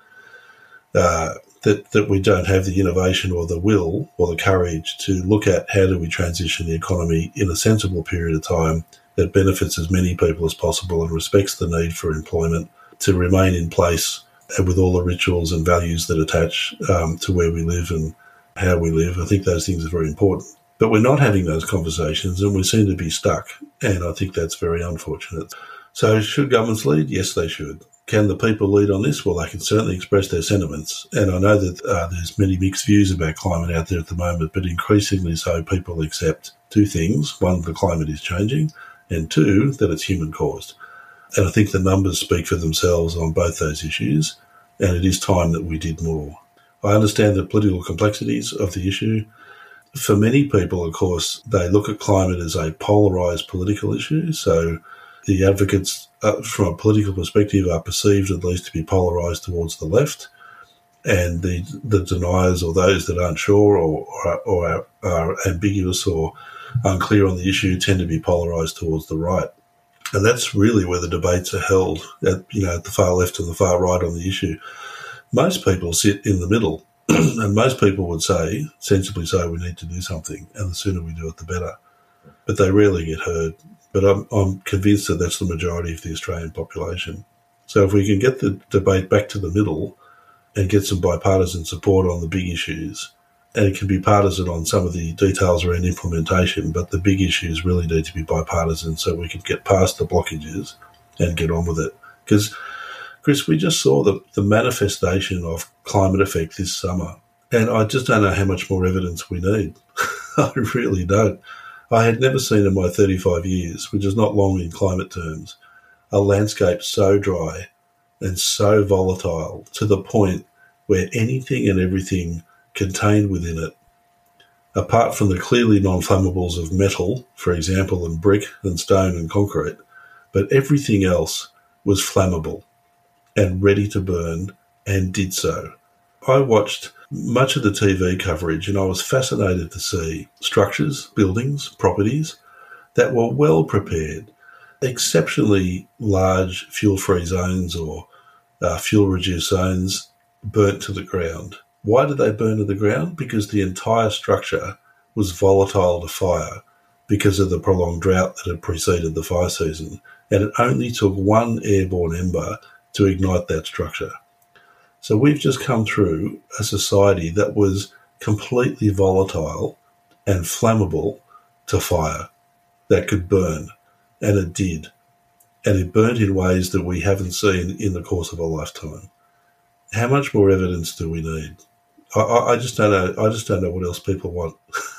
Uh, that, that we don't have the innovation or the will or the courage to look at how do we transition the economy in a sensible period of time that benefits as many people as possible and respects the need for employment to remain in place and with all the rituals and values that attach um, to where we live and how we live. I think those things are very important. But we're not having those conversations and we seem to be stuck, and I think that's very unfortunate. So should governments lead? Yes, they should. Can the people lead on this? Well, they can certainly express their sentiments. And I know that uh, there's many mixed views about climate out there at the moment, but increasingly so people accept two things. One, the climate is changing, and two, that it's human-caused. And I think the numbers speak for themselves on both those issues, and it is time that we did more. I understand the political complexities of the issue. For many people, of course, they look at climate as a polarised political issue, so the advocates uh, from a political perspective are perceived at least to be polarised towards the left, and the the deniers or those that aren't sure or, or, or are, are ambiguous or unclear on the issue tend to be polarised towards the right. And that's really where the debates are held, at, you know, at the far left and the far right on the issue. Most people sit in the middle, and most people would say, sensibly say, we need to do something, and the sooner we do it, the better. But they rarely get heard. But I'm, I'm convinced that that's the majority of the Australian population. So if we can get the debate back to the middle and get some bipartisan support on the big issues, and it can be partisan on some of the details around implementation, but the big issues really need to be bipartisan so we can get past the blockages and get on with it. Because Chris, we just saw the, the manifestation of climate effect this summer, and I just don't know how much more evidence we need. I really don't. I had never seen in my thirty-five years, which is not long in climate terms, a landscape so dry and so volatile to the point where anything and everything contained within it, apart from the clearly non-flammables of metal, for example, and brick and stone and concrete, but everything else was flammable and ready to burn, and did so. I watched much of the T V coverage and I was fascinated to see structures, buildings, properties that were well prepared, exceptionally large fuel-free zones or uh, fuel-reduced zones burnt to the ground. Why did they burn to the ground? Because the entire structure was volatile to fire because of the prolonged drought that had preceded the fire season, and it only took one airborne ember to ignite that structure. So we've just come through a society that was completely volatile and flammable to fire, that could burn, and it did. And it burnt in ways that we haven't seen in the course of a lifetime. How much more evidence do we need? I, I just don't know. I just don't know what else people want.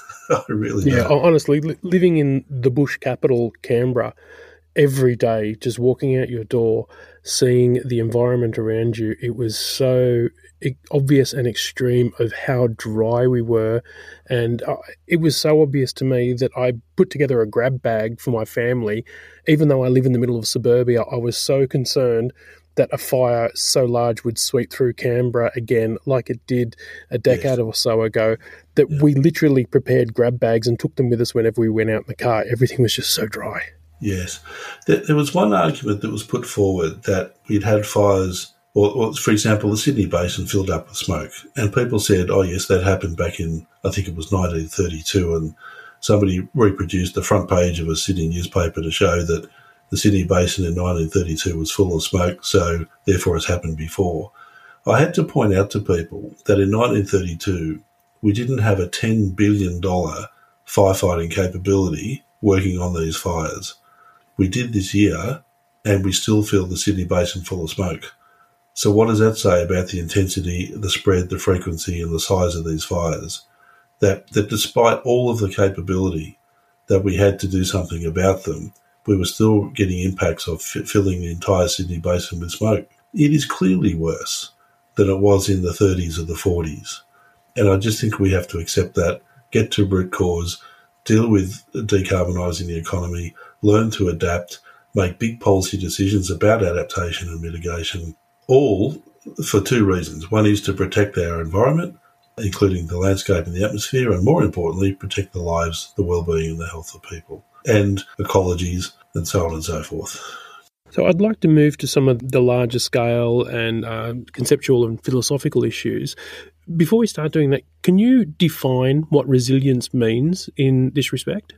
I really yeah, don't. Honestly, li- living in the bush capital, Canberra, every day, just walking out your door, seeing the environment around you, it was so obvious and extreme of how dry we were. And uh, it was so obvious to me that I put together a grab bag for my family. Even though I live in the middle of suburbia, I was so concerned that a fire so large would sweep through Canberra again, like it did a decade yes. or so ago, that yeah. we literally prepared grab bags and took them with us whenever we went out in the car. Everything was just so dry. Yes. There was one argument that was put forward that we'd had fires, or, or for example, the Sydney Basin filled up with smoke. And people said, oh, yes, that happened back in, I think it was nineteen thirty-two, and somebody reproduced the front page of a Sydney newspaper to show that the Sydney Basin in nineteen thirty-two was full of smoke, so therefore it's happened before. I had to point out to people that in nineteen thirty-two, we didn't have a ten billion dollars firefighting capability working on these fires. We did this year, and we still fill the Sydney Basin full of smoke. So what does that say about the intensity, the spread, the frequency, and the size of these fires? That, that despite all of the capability that we had to do something about them, we were still getting impacts of f- filling the entire Sydney Basin with smoke. It is clearly worse than it was in the thirties or the forties. And I just think we have to accept that, get to root cause, deal with decarbonising the economy, learn to adapt, make big policy decisions about adaptation and mitigation, all for two reasons. One is to protect our environment, including the landscape and the atmosphere, and more importantly, protect the lives, the well-being and the health of people, and ecologies, and so on and so forth. So I'd like to move to some of the larger scale and uh, conceptual and philosophical issues. Before we start doing that, can you define what resilience means in this respect?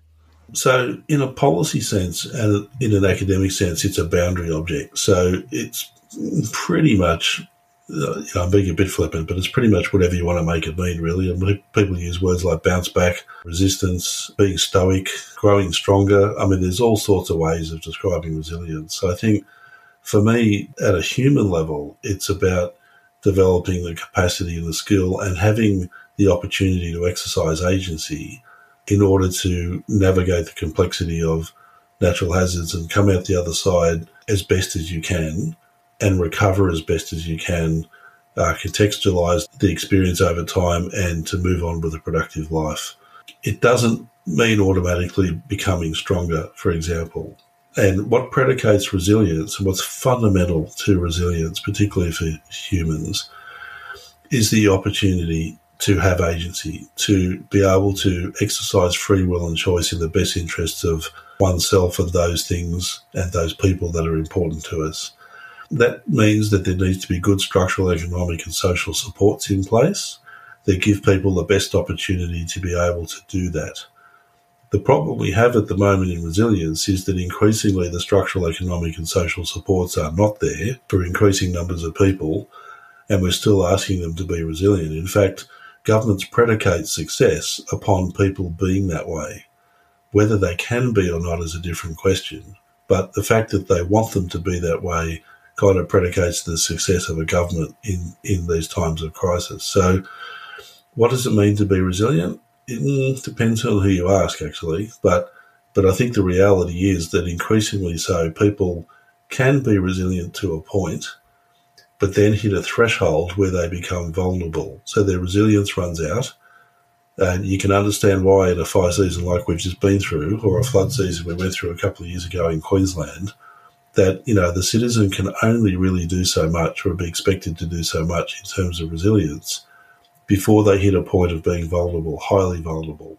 So in a policy sense and in an academic sense, it's a boundary object. So it's pretty much, uh, you know, I'm being a bit flippant, but it's pretty much whatever you want to make it mean, really. And people use words like bounce back, resistance, being stoic, growing stronger. I mean, there's all sorts of ways of describing resilience. So I think for me, at a human level, it's about developing the capacity and the skill and having the opportunity to exercise agency in order to navigate the complexity of natural hazards and come out the other side as best as you can and recover as best as you can, uh, contextualise the experience over time and to move on with a productive life. It doesn't mean automatically becoming stronger, for example. And what predicates resilience and what's fundamental to resilience, particularly for humans, is the opportunity to have agency, to be able to exercise free will and choice in the best interests of oneself and those things and those people that are important to us. That means that there needs to be good structural, economic and social supports in place that give people the best opportunity to be able to do that. The problem we have at the moment in resilience is that increasingly the structural, economic and social supports are not there for increasing numbers of people, and we're still asking them to be resilient. In fact, governments predicate success upon people being that way. Whether they can be or not is a different question, but the fact that they want them to be that way kind of predicates the success of a government in, in these times of crisis. So what does it mean to be resilient? It depends on who you ask, actually. But but I think the reality is that increasingly so, people can be resilient to a point, but then hit a threshold where they become vulnerable. So their resilience runs out. And you can understand why in a fire season like we've just been through, or a flood season we went through a couple of years ago in Queensland, that, you know, the citizen can only really do so much or be expected to do so much in terms of resilience before they hit a point of being vulnerable, highly vulnerable.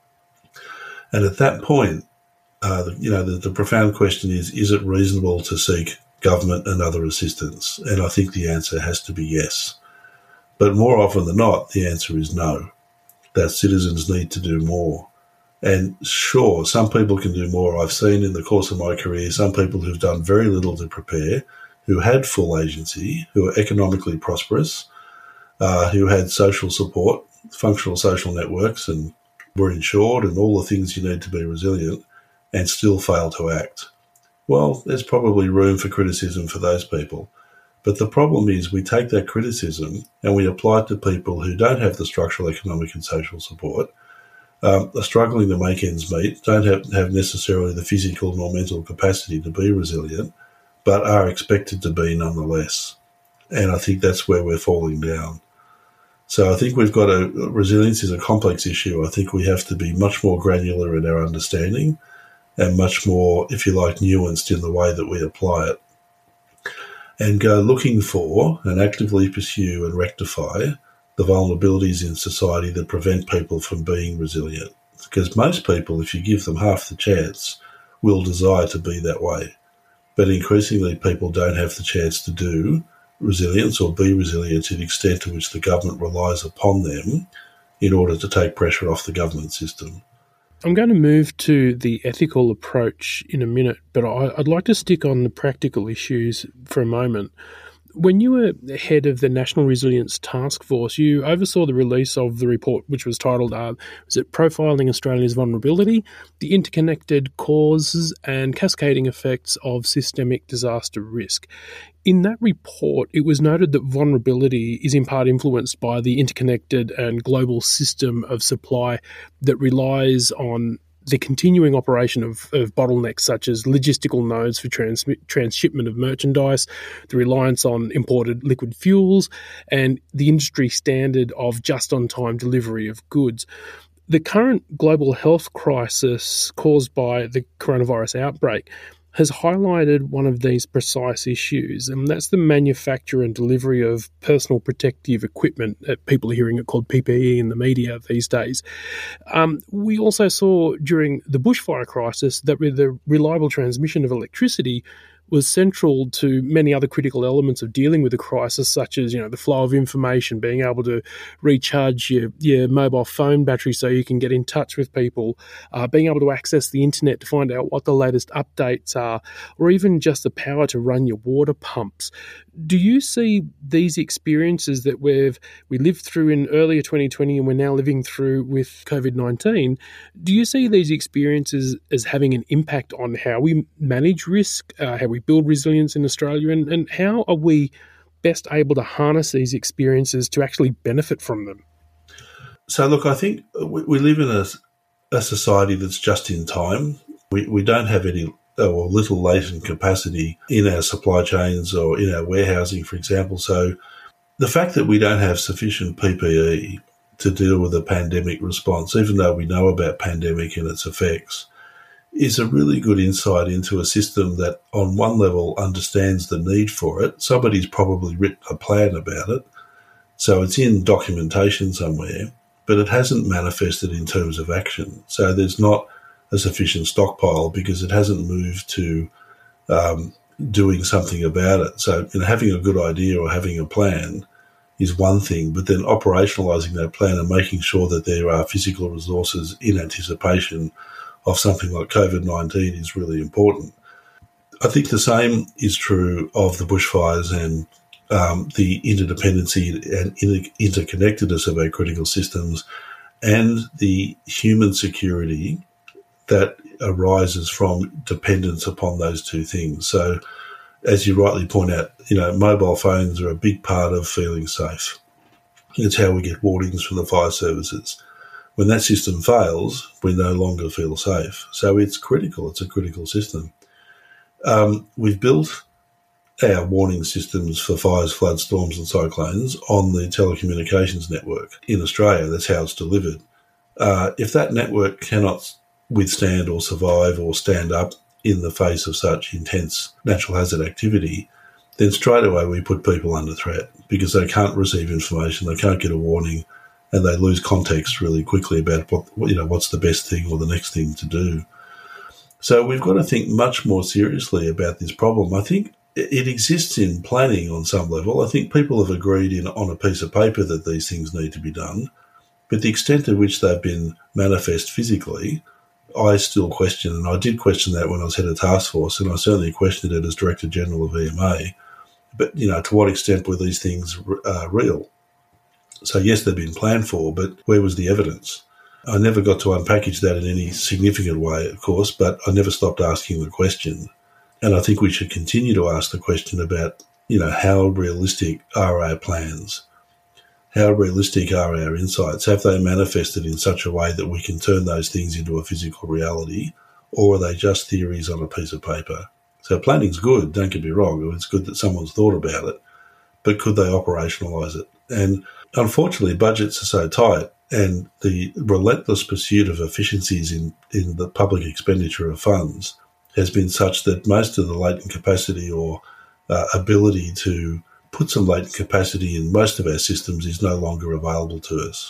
And at that point, uh, you know, the, the profound question is, is it reasonable to seek government and other assistance? And I think the answer has to be yes. But more often than not, the answer is no, that citizens need to do more. And sure, some people can do more. I've seen in the course of my career some people who've done very little to prepare, who had full agency, who are economically prosperous, uh, who had social support, functional social networks, and were insured and all the things you need to be resilient, and still fail to act. Well, there's probably room for criticism for those people. But the problem is we take that criticism and we apply it to people who don't have the structural, economic and social support, um, are struggling to make ends meet, don't have, have necessarily the physical nor mental capacity to be resilient, but are expected to be nonetheless. And I think that's where we're falling down. So I think we've got a, resilience is a complex issue. I think we have to be much more granular in our understanding and much more, if you like, nuanced in the way that we apply it. And go looking for and actively pursue and rectify the vulnerabilities in society that prevent people from being resilient. Because most people, if you give them half the chance, will desire to be that way. But increasingly people don't have the chance to do resilience or be resilient to the extent to which the government relies upon them in order to take pressure off the government system. I'm going to move to the ethical approach in a minute, but I'd like to stick on the practical issues for a moment. When you were head of the National Resilience Task Force, you oversaw the release of the report, which was titled, uh, was it Profiling Australia's Vulnerability, the Interconnected Causes and Cascading Effects of Systemic Disaster Risk. In that report, it was noted that vulnerability is in part influenced by the interconnected and global system of supply that relies on the continuing operation of, of bottlenecks such as logistical nodes for trans, transshipment of merchandise, the reliance on imported liquid fuels, and the industry standard of just-on-time delivery of goods. The current global health crisis caused by the coronavirus outbreak has highlighted one of these precise issues, and that's the manufacture and delivery of personal protective equipment. People are hearing it called P P E in the media these days. Um, we also saw during the bushfire crisis that the reliable transmission of electricity was central to many other critical elements of dealing with the crisis, such as, you know, the flow of information, being able to recharge your, your mobile phone battery so you can get in touch with people, uh, being able to access the internet to find out what the latest updates are, or even just the power to run your water pumps. Do you see these experiences that we've we lived through in earlier twenty twenty and we're now living through with COVID nineteen, do you see these experiences as having an impact on how we manage risk, uh, how we build resilience in Australia, and, and how are we best able to harness these experiences to actually benefit from them? So, look, I think we, we live in a, a society that's just in time. We, we don't have any or little latent capacity in our supply chains or in our warehousing, for example. So the fact that we don't have sufficient P P E to deal with a pandemic response, even though we know about pandemic and its effects, is a really good insight into a system that on one level understands the need for it. Somebody's probably written a plan about it, so it's in documentation somewhere, but it hasn't manifested in terms of action. So there's not a sufficient stockpile because it hasn't moved to um, doing something about it. So, you know, having a good idea or having a plan is one thing, but then operationalising that plan and making sure that there are physical resources in anticipation of something like COVID nineteen is really important. I think the same is true of the bushfires and um, the interdependency and inter- interconnectedness of our critical systems and the human security that arises from dependence upon those two things. So as you rightly point out, you know, mobile phones are a big part of feeling safe. It's how we get warnings from the fire services. When that system fails, we no longer feel safe. So it's critical. It's a critical system. Um, we've built our warning systems for fires, floods, storms and cyclones on the telecommunications network. In Australia, that's how it's delivered. Uh, if that network cannot withstand or survive or stand up in the face of such intense natural hazard activity, then straight away we put people under threat because they can't receive information, they can't get a warning, and they lose context really quickly about what, you know, what's the best thing or the next thing to do. So we've got to think much more seriously about this problem. I think it exists in planning on some level. I think people have agreed in on a piece of paper that these things need to be done, but the extent to which they've been manifest physically, I still question, and I did question that when I was head of task force, and I certainly questioned it as Director General of E M A. But, you know, to what extent were these things uh, real? So, yes, they've been planned for, but where was the evidence? I never got to unpackage that in any significant way, of course, but I never stopped asking the question. And I think we should continue to ask the question about, you know, how realistic are our plans? How realistic are our insights? Have they manifested in such a way that we can turn those things into a physical reality, or are they just theories on a piece of paper? So planning's good, don't get me wrong. It's good that someone's thought about it, but could they operationalise it? And unfortunately, budgets are so tight, and the relentless pursuit of efficiencies in, in the public expenditure of funds has been such that most of the latent capacity or uh, ability to put some latent capacity in most of our systems is no longer available to us.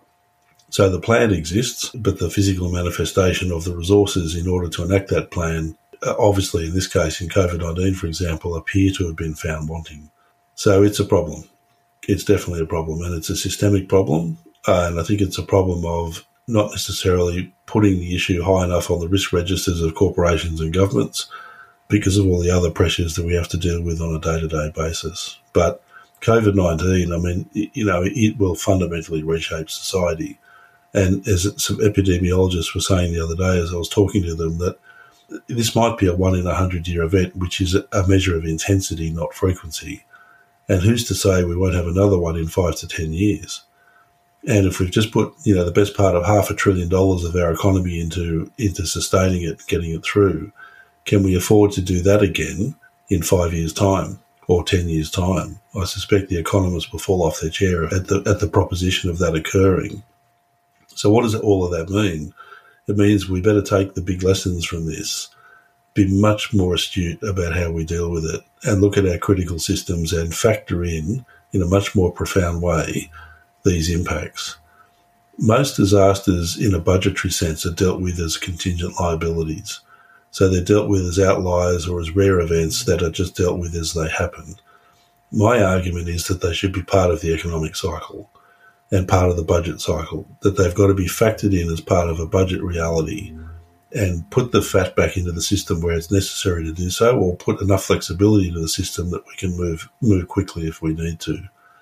So the plan exists, but the physical manifestation of the resources in order to enact that plan, uh, obviously in this case in COVID nineteen, for example, appear to have been found wanting. So it's a problem. It's definitely a problem, and it's a systemic problem, uh, and I think it's a problem of not necessarily putting the issue high enough on the risk registers of corporations and governments because of all the other pressures that we have to deal with on a day-to-day basis. But COVID nineteen, I mean, you know, it will fundamentally reshape society. And as some epidemiologists were saying the other day as I was talking to them, that this might be a one in a hundred year event, which is a measure of intensity, not frequency. And who's to say we won't have another one in five to ten years? And if we've just put, you know, the best part of half a trillion dollars of our economy into into sustaining it, getting it through, can we afford to do that again in five years' time or ten years' time? I suspect the economists will fall off their chair at the at the proposition of that occurring. So what does all of that mean? It means we better take the big lessons from this, be much more astute about how we deal with it, and look at our critical systems and factor in, in a much more profound way, these impacts. Most disasters in a budgetary sense are dealt with as contingent liabilities. So they're dealt with as outliers or as rare events that are just dealt with as they happen. My argument is that they should be part of the economic cycle and part of the budget cycle, that they've got to be factored in as part of a budget reality and put the fat back into the system where it's necessary to do so, or put enough flexibility into the system that we can move move quickly if we need to.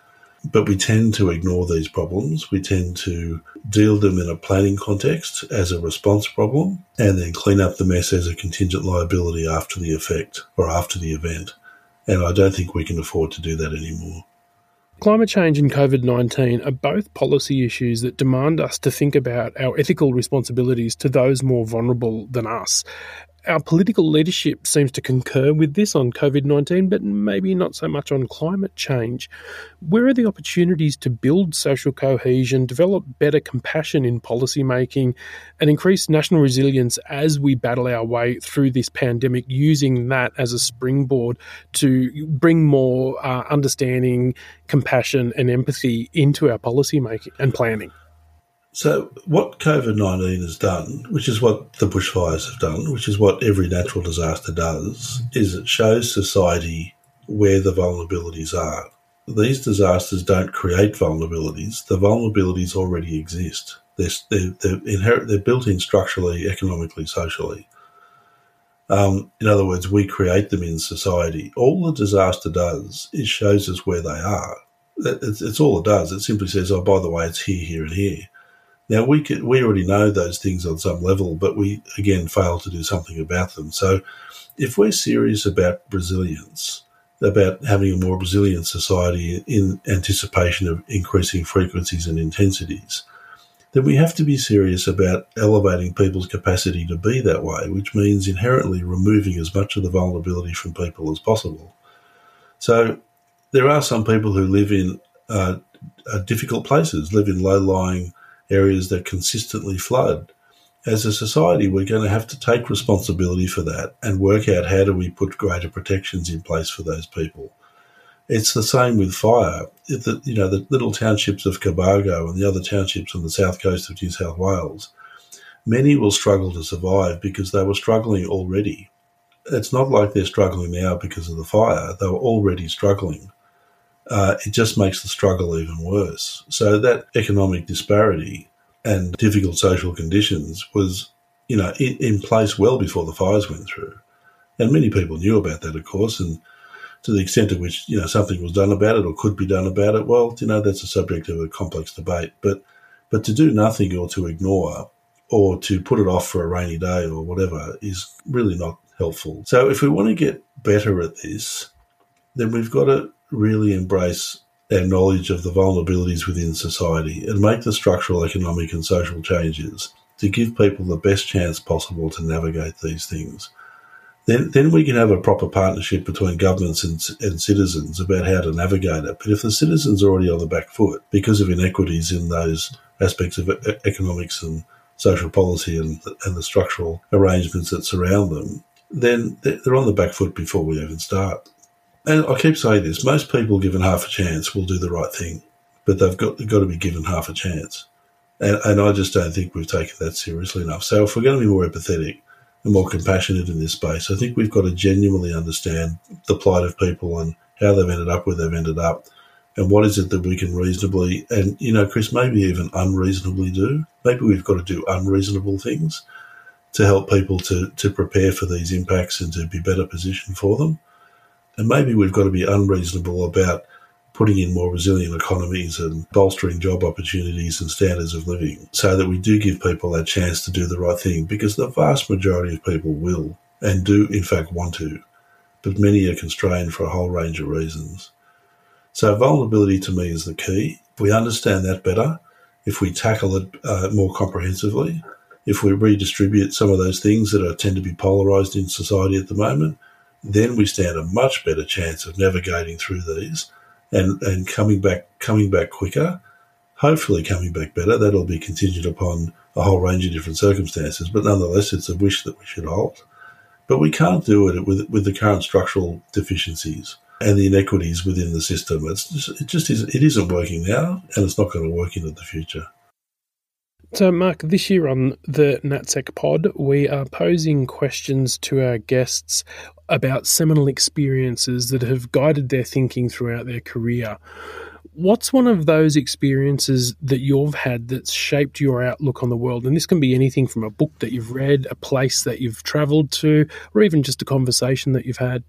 But we tend to ignore these problems. We tend to deal them in a planning context as a response problem and then clean up the mess as a contingent liability after the effect or after the event. And I don't think we can afford to do that anymore. Climate change and COVID nineteen are both policy issues that demand us to think about our ethical responsibilities to those more vulnerable than us. Our political leadership seems to concur with this on COVID nineteen, but maybe not so much on climate change. Where are the opportunities to build social cohesion, develop better compassion in policy making, and increase national resilience as we battle our way through this pandemic, using that as a springboard to bring more uh, understanding, compassion and empathy into our policy making and planning? So what COVID nineteen has done, which is what the bushfires have done, which is what every natural disaster does, is it shows society where the vulnerabilities are. These disasters don't create vulnerabilities. The vulnerabilities already exist. They're, they're, they're, inherent, they're built in structurally, economically, socially. Um, in other words, we create them in society. All the disaster does is shows us where they are. It's, it's all it does. It simply says, oh, by the way, it's here, here and here. Now, we could, we already know those things on some level, but we, again, fail to do something about them. So if we're serious about resilience, about having a more resilient society in anticipation of increasing frequencies and intensities, then we have to be serious about elevating people's capacity to be that way, which means inherently removing as much of the vulnerability from people as possible. So there are some people who live in uh, uh, difficult places, live in low-lying areas that consistently flood. As a society, we're going to have to take responsibility for that and work out how do we put greater protections in place for those people. It's the same with fire. The, you know, the little townships of Cobargo and the other townships on the south coast of New South Wales, many will struggle to survive because they were struggling already. It's not like they're struggling now because of the fire. They were already struggling. Uh, it just makes the struggle even worse. So that economic disparity and difficult social conditions was, you know, in, in place well before the fires went through. And many people knew about that, of course, and to the extent to which, you know, something was done about it or could be done about it, well, you know, that's a subject of a complex debate. But but to do nothing or to ignore or to put it off for a rainy day or whatever is really not helpful. So if we want to get better at this, then we've got to really embrace our knowledge of the vulnerabilities within society and make the structural, economic and social changes to give people the best chance possible to navigate these things. Then then we can have a proper partnership between governments and, and citizens about how to navigate it. But if the citizens are already on the back foot because of inequities in those aspects of economics and social policy and, and the structural arrangements that surround them, then they're on the back foot before we even start. And I keep saying this, most people given half a chance will do the right thing, but they've got, they've got to be given half a chance. And, and I just don't think we've taken that seriously enough. So if we're going to be more empathetic and more compassionate in this space, I think we've got to genuinely understand the plight of people and how they've ended up where they've ended up and what is it that we can reasonably and, you know, Chris, maybe even unreasonably do. Maybe we've got to do unreasonable things to help people to, to prepare for these impacts and to be better positioned for them. And maybe we've got to be unreasonable about putting in more resilient economies and bolstering job opportunities and standards of living so that we do give people that chance to do the right thing, because the vast majority of people will and do, in fact, want to, but many are constrained for a whole range of reasons. So vulnerability to me is the key. If we understand that better, if we tackle it uh, more comprehensively, if we redistribute some of those things that are, tend to be polarised in society at the moment, then we stand a much better chance of navigating through these and, and coming back coming back quicker, hopefully coming back better. That'll be contingent upon a whole range of different circumstances, but nonetheless it's a wish that we should hold. But we can't do it with with the current structural deficiencies and the inequities within the system. It's just, it just is, it isn't working now, and it's not going to work into the future. So, Mark, this year on the NatSec pod, we are posing questions to our guests about seminal experiences that have guided their thinking throughout their career. What's one of those experiences that you've had that's shaped your outlook on the world? And this can be anything from a book that you've read, a place that you've travelled to, or even just a conversation that you've had.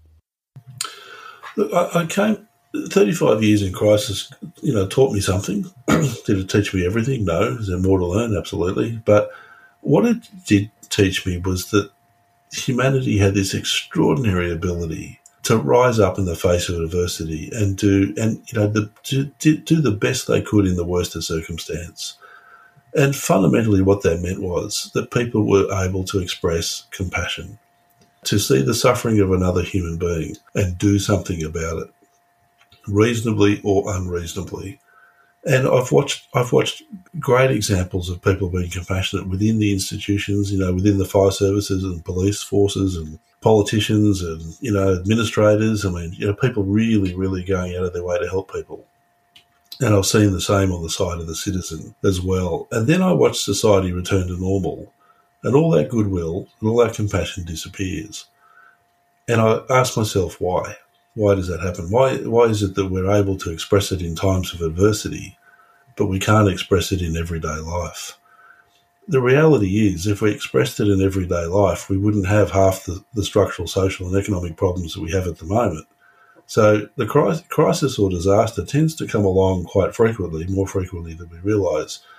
Look, I, I came... thirty-five years in crisis, you know, taught me something. Did it teach me everything? No. Is there more to learn? Absolutely. But what it did teach me was that humanity had this extraordinary ability to rise up in the face of adversity and do, and you know, the, to, to do the best they could in the worst of circumstance. And fundamentally, what that meant was that people were able to express compassion, to see the suffering of another human being and do something about it, reasonably or unreasonably. And I've watched I've watched great examples of people being compassionate within the institutions, you know, within the fire services and police forces and politicians and, you know, administrators. I mean, you know, people really, really going out of their way to help people. And I've seen the same on the side of the citizen as well. And then I watched society return to normal, and all that goodwill and all that compassion disappears. And I asked myself, why? Why does that happen? Why why is it that we're able to express it in times of adversity, but we can't express it in everyday life? The reality is, if we expressed it in everyday life, we wouldn't have half the, the structural, social and economic problems that we have at the moment. So the crisis or disaster tends to come along quite frequently, more frequently than we realise.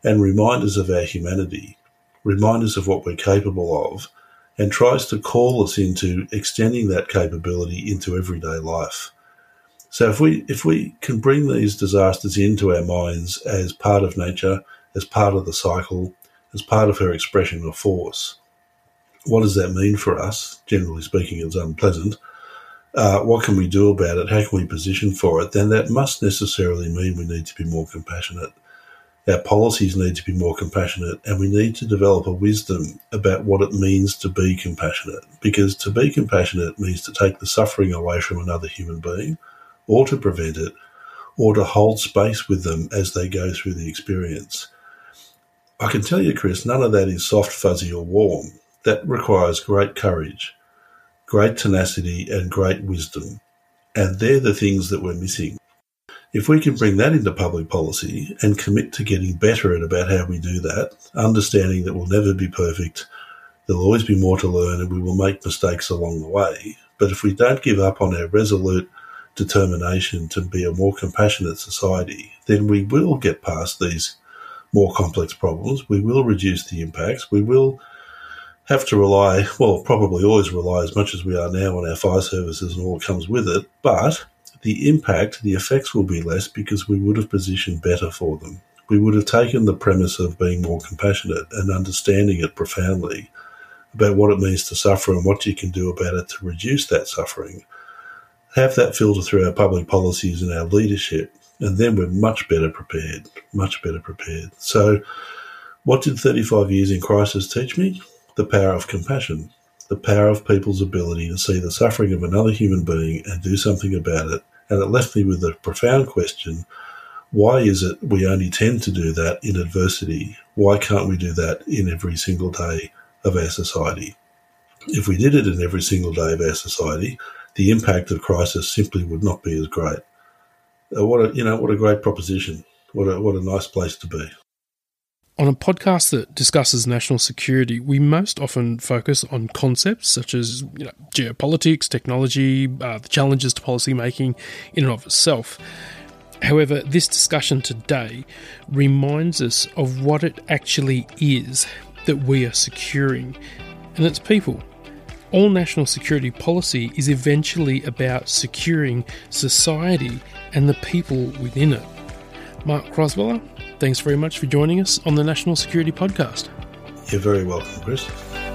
and reminders of our humanity, reminders of what we're capable of, and tries to call us into extending that capability into everyday life. So if we if we can bring these disasters into our minds as part of nature, as part of the cycle, as part of her expression of force, what does that mean for us? Generally speaking, it's unpleasant. Uh, what can we do about it? How can we position for it? Then that must necessarily mean we need to be more compassionate. Our policies need to be more compassionate, and we need to develop a wisdom about what it means to be compassionate. Because to be compassionate means to take the suffering away from another human being, or to prevent it, or to hold space with them as they go through the experience. I can tell you, Chris, none of that is soft, fuzzy or warm. That requires great courage, great tenacity and great wisdom. And they're the things that we're missing. If we can bring that into public policy and commit to getting better at about how we do that, understanding that we'll never be perfect, there'll always be more to learn and we will make mistakes along the way. But if we don't give up on our resolute determination to be a more compassionate society, then we will get past these more complex problems. We will reduce the impacts. We will have to rely, well, probably always rely as much as we are now on our fire services and all that comes with it, but the impact, the effects will be less because we would have positioned better for them. We would have taken the premise of being more compassionate and understanding it profoundly about what it means to suffer and what you can do about it to reduce that suffering. Have that filter through our public policies and our leadership, and then we're much better prepared, much better prepared. So what did thirty-five years in crisis teach me? The power of compassion, the power of people's ability to see the suffering of another human being and do something about it. And it left me with a profound question: why is it we only tend to do that in adversity? Why can't we do that in every single day of our society? If we did it in every single day of our society, the impact of crisis simply would not be as great. Uh, what a, you know, what a great proposition. What a, what a nice place to be. On a podcast that discusses national security, we most often focus on concepts such as you know, geopolitics, technology, uh, the challenges to policy making in and of itself. However, this discussion today reminds us of what it actually is that we are securing, and it's people. All national security policy is eventually about securing society and the people within it. Mark Croswell, thanks very much for joining us on the National Security Podcast. You're very welcome, Chris.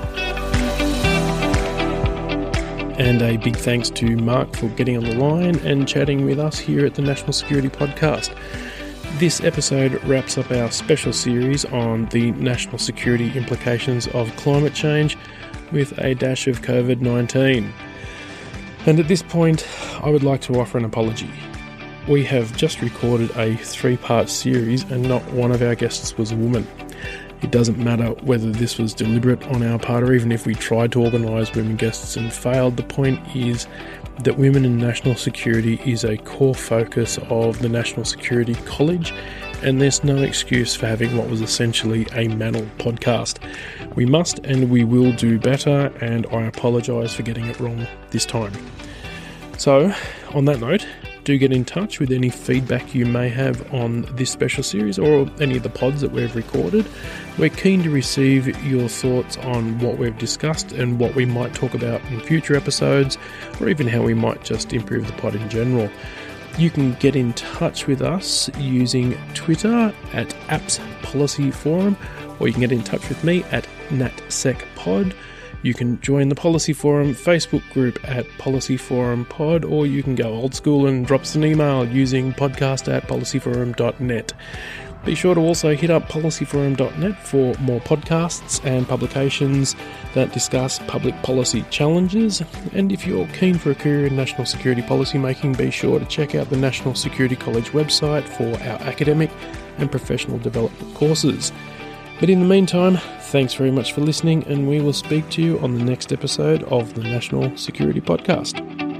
And a big thanks to Mark for getting on the line and chatting with us here at the National Security Podcast. This episode wraps up our special series on the national security implications of climate change with a dash of covid nineteen. And at this point, I would like to offer an apology. We have just recorded a three-part series and not one of our guests was a woman. It doesn't matter whether this was deliberate on our part or even if we tried to organise women guests and failed. The point is that women in national security is a core focus of the National Security College, and there's no excuse for having what was essentially a manel podcast. We must and we will do better, and I apologise for getting it wrong this time. So, on that note, do get in touch with any feedback you may have on this special series or any of the pods that we've recorded. We're keen to receive your thoughts on what we've discussed and what we might talk about in future episodes, or even how we might just improve the pod in general. You can get in touch with us using Twitter at Apps Policy Forum, or you can get in touch with me at NatSecPod. You can join the Policy Forum Facebook group at Policy Forum Pod, or you can go old school and drop us an email using podcast at policyforum dot net. Be sure to also hit up policyforum dot net for more podcasts and publications that discuss public policy challenges. And if you're keen for a career in national security policy making, be sure to check out the National Security College website for our academic and professional development courses. But in the meantime, thanks very much for listening, and we will speak to you on the next episode of the National Security Podcast.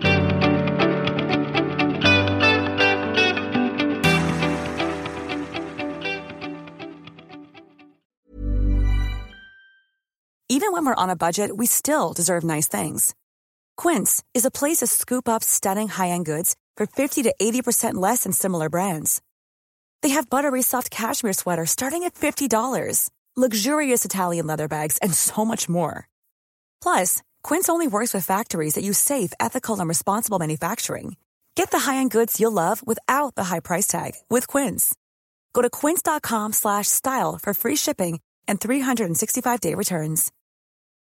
Even when we're on a budget, we still deserve nice things. Quince is a place to scoop up stunning high-end goods for fifty to eighty percent less than similar brands. They have buttery soft cashmere sweaters starting at fifty dollars, luxurious Italian leather bags, and so much more. Plus, Quince only works with factories that use safe, ethical, and responsible manufacturing. Get the high-end goods you'll love without the high price tag with Quince. Go to quince.com slash style for free shipping and three sixty-five day returns.